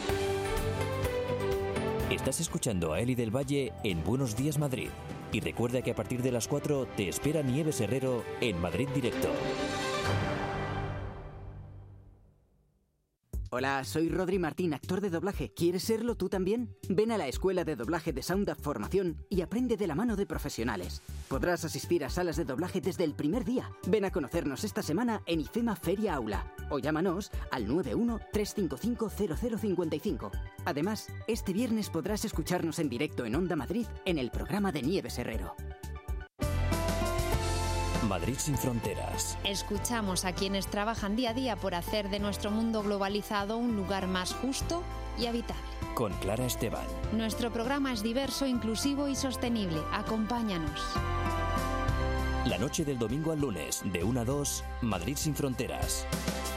Estás escuchando a Eli del Valle en Buenos Días Madrid. Y recuerda que a partir de las cuatro te espera Nieves Herrero en Madrid Directo. Hola, soy Rodri Martín, actor de doblaje. ¿Quieres serlo tú también? Ven a la escuela de doblaje de Sound Up Formación y aprende de la mano de profesionales. Podrás asistir a salas de doblaje desde el primer día. Ven a conocernos esta semana en IFEMA Feria Aula o llámanos al nueve uno tres cinco cinco cero cero cinco cinco. Además, este viernes podrás escucharnos en directo en Onda Madrid en el programa de Nieves Herrero. Madrid sin fronteras. Escuchamos a quienes trabajan día a día por hacer de nuestro mundo globalizado un lugar más justo y habitable. Con Clara Esteban. Nuestro programa es diverso, inclusivo y sostenible. Acompáñanos. La noche del domingo al lunes, de una a dos, Madrid sin fronteras.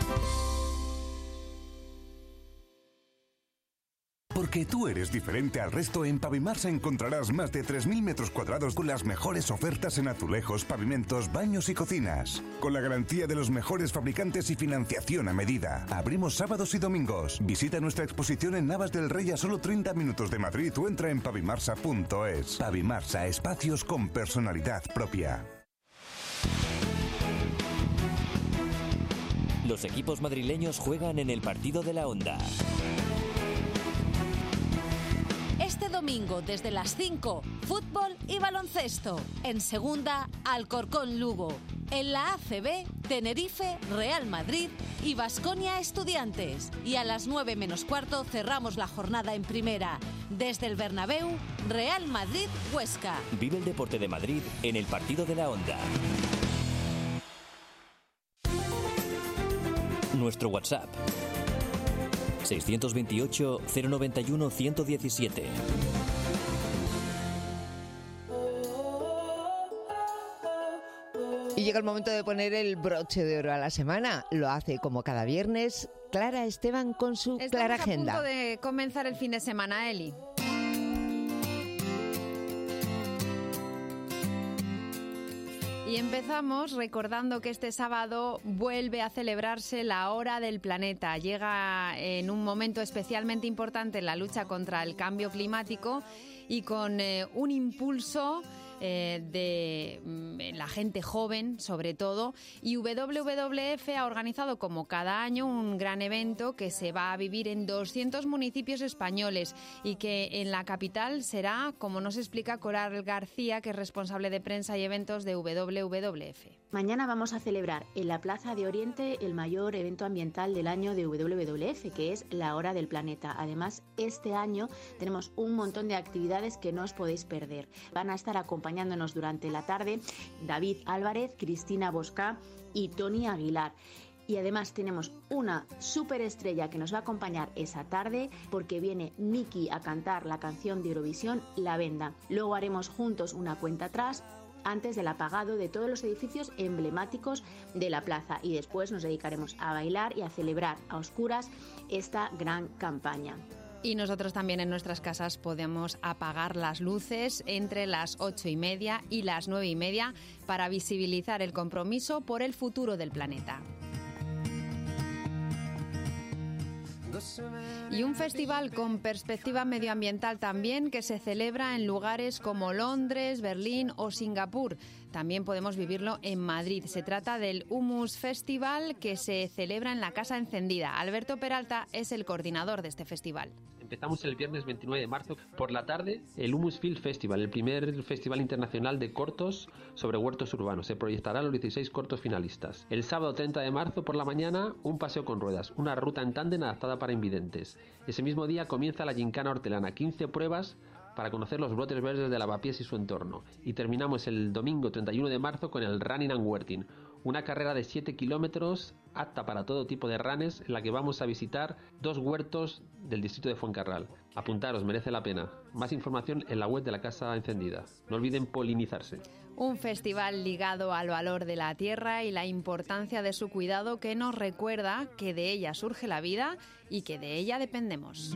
Porque tú eres diferente al resto, en Pavimarsa encontrarás más de tres mil metros cuadrados con las mejores ofertas en azulejos, pavimentos, baños y cocinas. Con la garantía de los mejores fabricantes y financiación a medida. Abrimos sábados y domingos. Visita nuestra exposición en Navas del Rey a solo treinta minutos de Madrid o entra en pavimarsa punto es. Pavimarsa, espacios con personalidad propia. Los equipos madrileños juegan en el partido de la Onda. Este domingo desde las cinco, fútbol y baloncesto. En segunda, Alcorcón Lugo. En la A C B, Tenerife, Real Madrid y Baskonia Estudiantes. Y a las nueve menos cuarto cerramos la jornada en primera. Desde el Bernabéu, Real Madrid Huesca. Vive el deporte de Madrid en el partido de la Onda. Nuestro WhatsApp seiscientos veintiocho cero noventa y uno ciento diecisiete. Y llega el momento de poner el broche de oro a la semana. Lo hace como cada viernes Clara Esteban con su Estamos Clara a Agenda. punto de comenzar el fin de semana, Eli. Y empezamos recordando que este sábado vuelve a celebrarse la Hora del Planeta. Llega en un momento especialmente importante en la lucha contra el cambio climático y con eh, un impulso eh, de mm, la gente joven, sobre todo. Y W W F ha organizado, como cada año, un gran evento que se va a vivir en doscientos municipios españoles y que en la capital será, como nos explica Coral García, que es responsable de prensa y eventos de W W F. Mañana vamos a celebrar en la Plaza de Oriente el mayor evento ambiental del año de W W F, que es la Hora del Planeta. Además, este año tenemos un montón de actividades que no os podéis perder. Van a estar acompañándonos durante la tarde David Álvarez, Cristina Boscá y Tony Aguilar. Y además tenemos una superestrella que nos va a acompañar esa tarde porque viene Miki a cantar la canción de Eurovisión La Venda. Luego haremos juntos una cuenta atrás antes del apagado de todos los edificios emblemáticos de la plaza y después nos dedicaremos a bailar y a celebrar a oscuras esta gran campaña. Y nosotros también en nuestras casas podemos apagar las luces entre las ocho y media y las nueve y media para visibilizar el compromiso por el futuro del planeta. Y un festival con perspectiva medioambiental también, que se celebra en lugares como Londres, Berlín o Singapur. También podemos vivirlo en Madrid. Se trata del Humus Festival, que se celebra en la Casa Encendida. Alberto Peralta es el coordinador de este festival. Empezamos el viernes veintinueve de marzo por la tarde el Humus Film Festival, el primer festival internacional de cortos sobre huertos urbanos. Se proyectarán los dieciséis cortos finalistas. El sábado treinta de marzo por la mañana, un paseo con ruedas, una ruta en tándem adaptada para invidentes. Ese mismo día comienza la Gincana Hortelana, quince pruebas para conocer los brotes verdes de Lavapiés y su entorno. Y terminamos el domingo treinta y uno de marzo con el Running and Working, una carrera de siete kilómetros apta para todo tipo de runners, en la que vamos a visitar dos huertos del distrito de Fuencarral. Apuntaros, merece la pena. Más información en la web de la Casa Encendida. No olviden polinizarse. Un festival ligado al valor de la tierra y la importancia de su cuidado, que nos recuerda que de ella surge la vida y que de ella dependemos.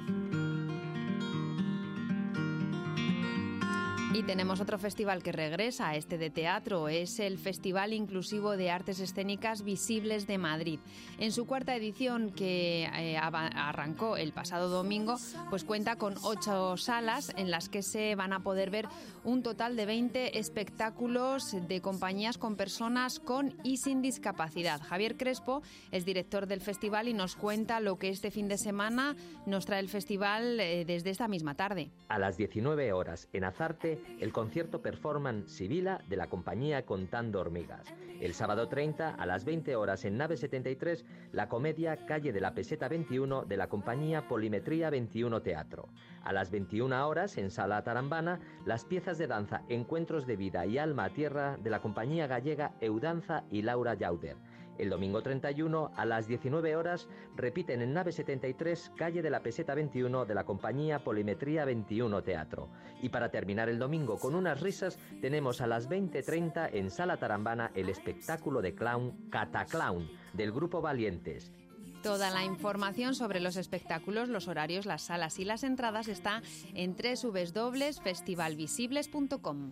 Y tenemos otro festival que regresa, este de teatro, es el Festival Inclusivo de Artes Escénicas Visibles de Madrid. En su cuarta edición, que eh, arrancó el pasado domingo, pues cuenta con ocho salas en las que se van a poder ver un total de veinte espectáculos de compañías con personas con y sin discapacidad. Javier Crespo es director del festival y nos cuenta lo que este fin de semana nos trae el festival eh, desde esta misma tarde. A las diecinueve horas en Azarte, el concierto performance Sibila de la compañía Contando Hormigas. El sábado treinta, a las veinte horas en Nave setenta y tres, la comedia Calle de la Peseta veintiuno de la compañía Polimetría veintiuno Teatro. A las veintiuna horas, en Sala Tarambana, las piezas de danza Encuentros de Vida y Alma a Tierra de la compañía gallega Eudanza y Laura Yauder. El domingo treinta y uno, a las diecinueve horas, repiten en Nave setenta y tres, Calle de la Peseta veintiuno de la compañía Polimetría veintiuno Teatro. Y para terminar el domingo con unas risas, tenemos a las veinte treinta en Sala Tarambana el espectáculo de clown Cataclown del grupo Valientes. Toda la información sobre los espectáculos, los horarios, las salas y las entradas está en doble u doble u doble u punto festival visibles punto com.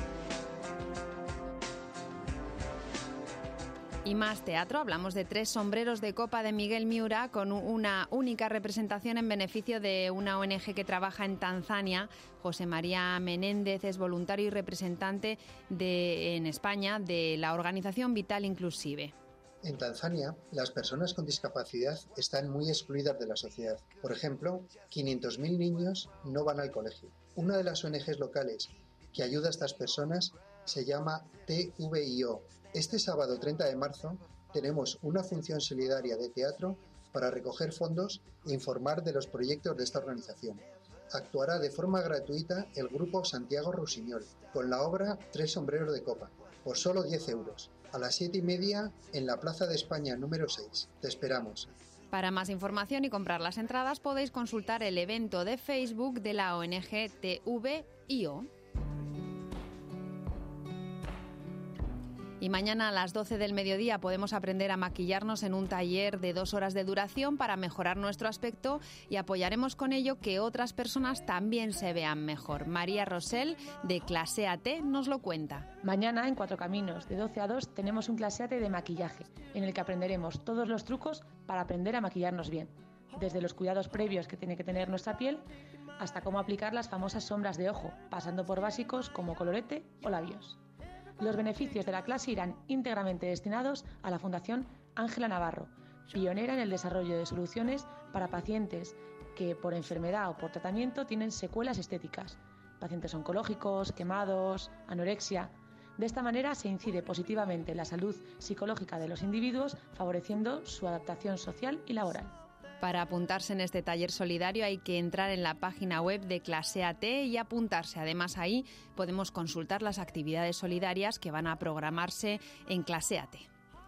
Y más teatro, hablamos de Tres sombreros de copa de Miguel Miura, con una única representación en beneficio de una O N G que trabaja en Tanzania. José María Menéndez es voluntario y representante de, en España de la organización Vital Inclusive. En Tanzania, las personas con discapacidad están muy excluidas de la sociedad. Por ejemplo, quinientos mil niños no van al colegio. Una de las O N Ges locales que ayuda a estas personas se llama T V I O. Este sábado treinta de marzo tenemos una función solidaria de teatro para recoger fondos e informar de los proyectos de esta organización. Actuará de forma gratuita el grupo Santiago Rusiñol con la obra Tres sombreros de copa, por solo diez euros, a las siete y media en la Plaza de España número seis. Te esperamos. Para más información y comprar las entradas podéis consultar el evento de Facebook de la O N G T V I O. Y mañana a las doce del mediodía podemos aprender a maquillarnos en un taller de dos horas de duración para mejorar nuestro aspecto y apoyaremos con ello que otras personas también se vean mejor. María Rosell, de Claséate, nos lo cuenta. Mañana, en Cuatro Caminos, de doce a dos, tenemos un Claséate de maquillaje, en el que aprenderemos todos los trucos para aprender a maquillarnos bien. Desde los cuidados previos que tiene que tener nuestra piel, hasta cómo aplicar las famosas sombras de ojo, pasando por básicos como colorete o labios. Los beneficios de la clase irán íntegramente destinados a la Fundación Ángela Navarro, pionera en el desarrollo de soluciones para pacientes que por enfermedad o por tratamiento tienen secuelas estéticas, pacientes oncológicos, quemados, anorexia. De esta manera se incide positivamente en la salud psicológica de los individuos, favoreciendo su adaptación social y laboral. Para apuntarse en este taller solidario hay que entrar en la página web de Claséate y apuntarse. Además, ahí podemos consultar las actividades solidarias que van a programarse en Claséate.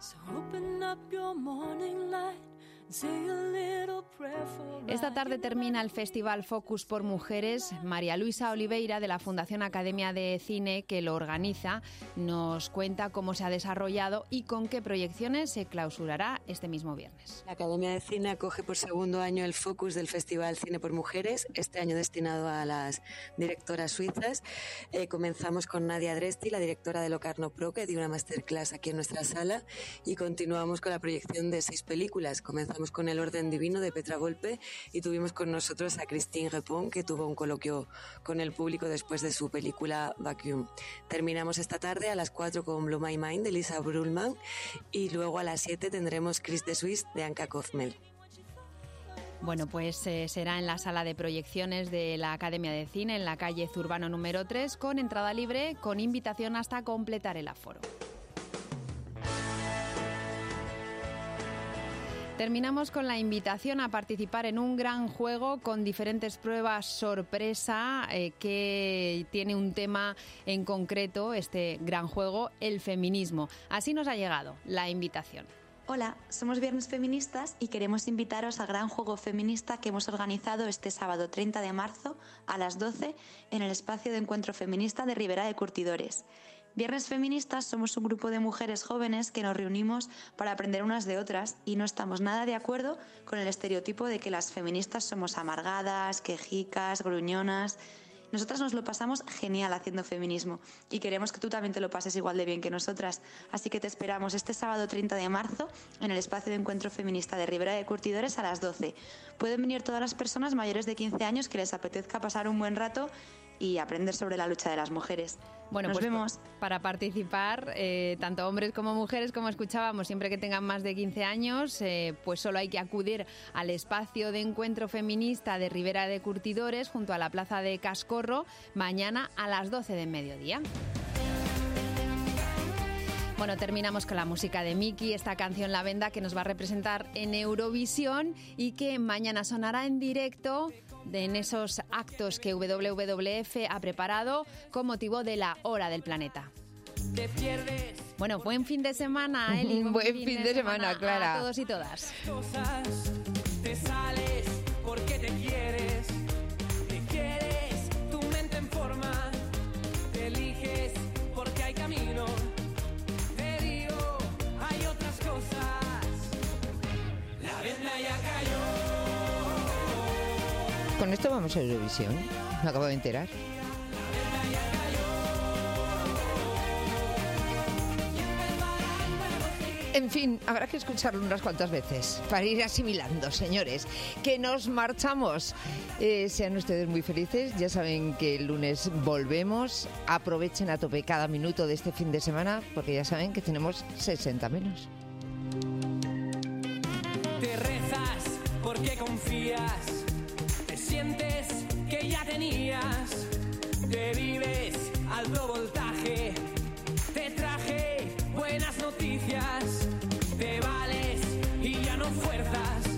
Esta tarde termina el Festival Focus por Mujeres. María Luisa Oliveira, de la Fundación Academia de Cine, que lo organiza, nos cuenta cómo se ha desarrollado y con qué proyecciones se clausurará este mismo viernes. La Academia de Cine acoge por segundo año el Focus del Festival Cine por Mujeres, este año destinado a las directoras suizas. Eh, comenzamos con Nadia Dresti, la directora de Locarno Pro, que dio una masterclass aquí en nuestra sala, y continuamos con la proyección de seis películas. Comenzamos con El Orden Divino de Petra Volpe y tuvimos con nosotros a Christine Repon, que tuvo un coloquio con el público después de su película Vacuum. Terminamos esta tarde a las cuatro con Blow My Mind de Lisa Brullman y luego a las siete tendremos Chris de Suisse de Anka Kozmel. Bueno, pues eh, será en la sala de proyecciones de la Academia de Cine, en la calle Zurbano número tres, con entrada libre, con invitación hasta completar el aforo. Terminamos con la invitación a participar en un gran juego con diferentes pruebas sorpresa eh, que tiene un tema en concreto, este gran juego, el feminismo. Así nos ha llegado la invitación. Hola, somos Viernes Feministas y queremos invitaros al gran juego feminista que hemos organizado este sábado treinta de marzo a las doce en el espacio de encuentro feminista de Ribera de Curtidores. Viernes Feministas somos un grupo de mujeres jóvenes que nos reunimos para aprender unas de otras y no estamos nada de acuerdo con el estereotipo de que las feministas somos amargadas, quejicas, gruñonas. Nosotras nos lo pasamos genial haciendo feminismo y queremos que tú también te lo pases igual de bien que nosotras. Así que te esperamos este sábado treinta de marzo en el espacio de encuentro feminista de Ribera de Curtidores a las doce. Pueden venir todas las personas mayores de quince años que les apetezca pasar un buen rato y aprender sobre la lucha de las mujeres. Bueno, Nos pues vemos. Para participar, eh, tanto hombres como mujeres, como escuchábamos, siempre que tengan más de quince años, eh, pues solo hay que acudir al espacio de encuentro feminista de Ribera de Curtidores, junto a la plaza de Cascorro, mañana a las doce del mediodía. Bueno, terminamos con la música de Miki, esta canción La Venda que nos va a representar en Eurovisión y que mañana sonará en directo en esos actos que W W F ha preparado con motivo de la Hora del Planeta. Te pierdes. Bueno, buen fin de semana, Eli. Buen fin, fin de, de semana, semana, Clara. A todos y todas. Cosas, te sales porque te quieres, te quieres, tu mente en forma, te eliges porque hay camino, te digo, hay otras cosas, la venda ya cayó. Con esto vamos a Eurovisión, me acabo de enterar. En fin, habrá que escucharlo unas cuantas veces para ir asimilando, señores, que nos marchamos. Eh, sean ustedes muy felices, ya saben que el lunes volvemos. Aprovechen a tope cada minuto de este fin de semana, porque ya saben que tenemos sesenta menos. Te rezas porque confías, te sientes que ya tenías, te vives alto voltaje, te traje buenas noticias, te vales y ya no fuerzas.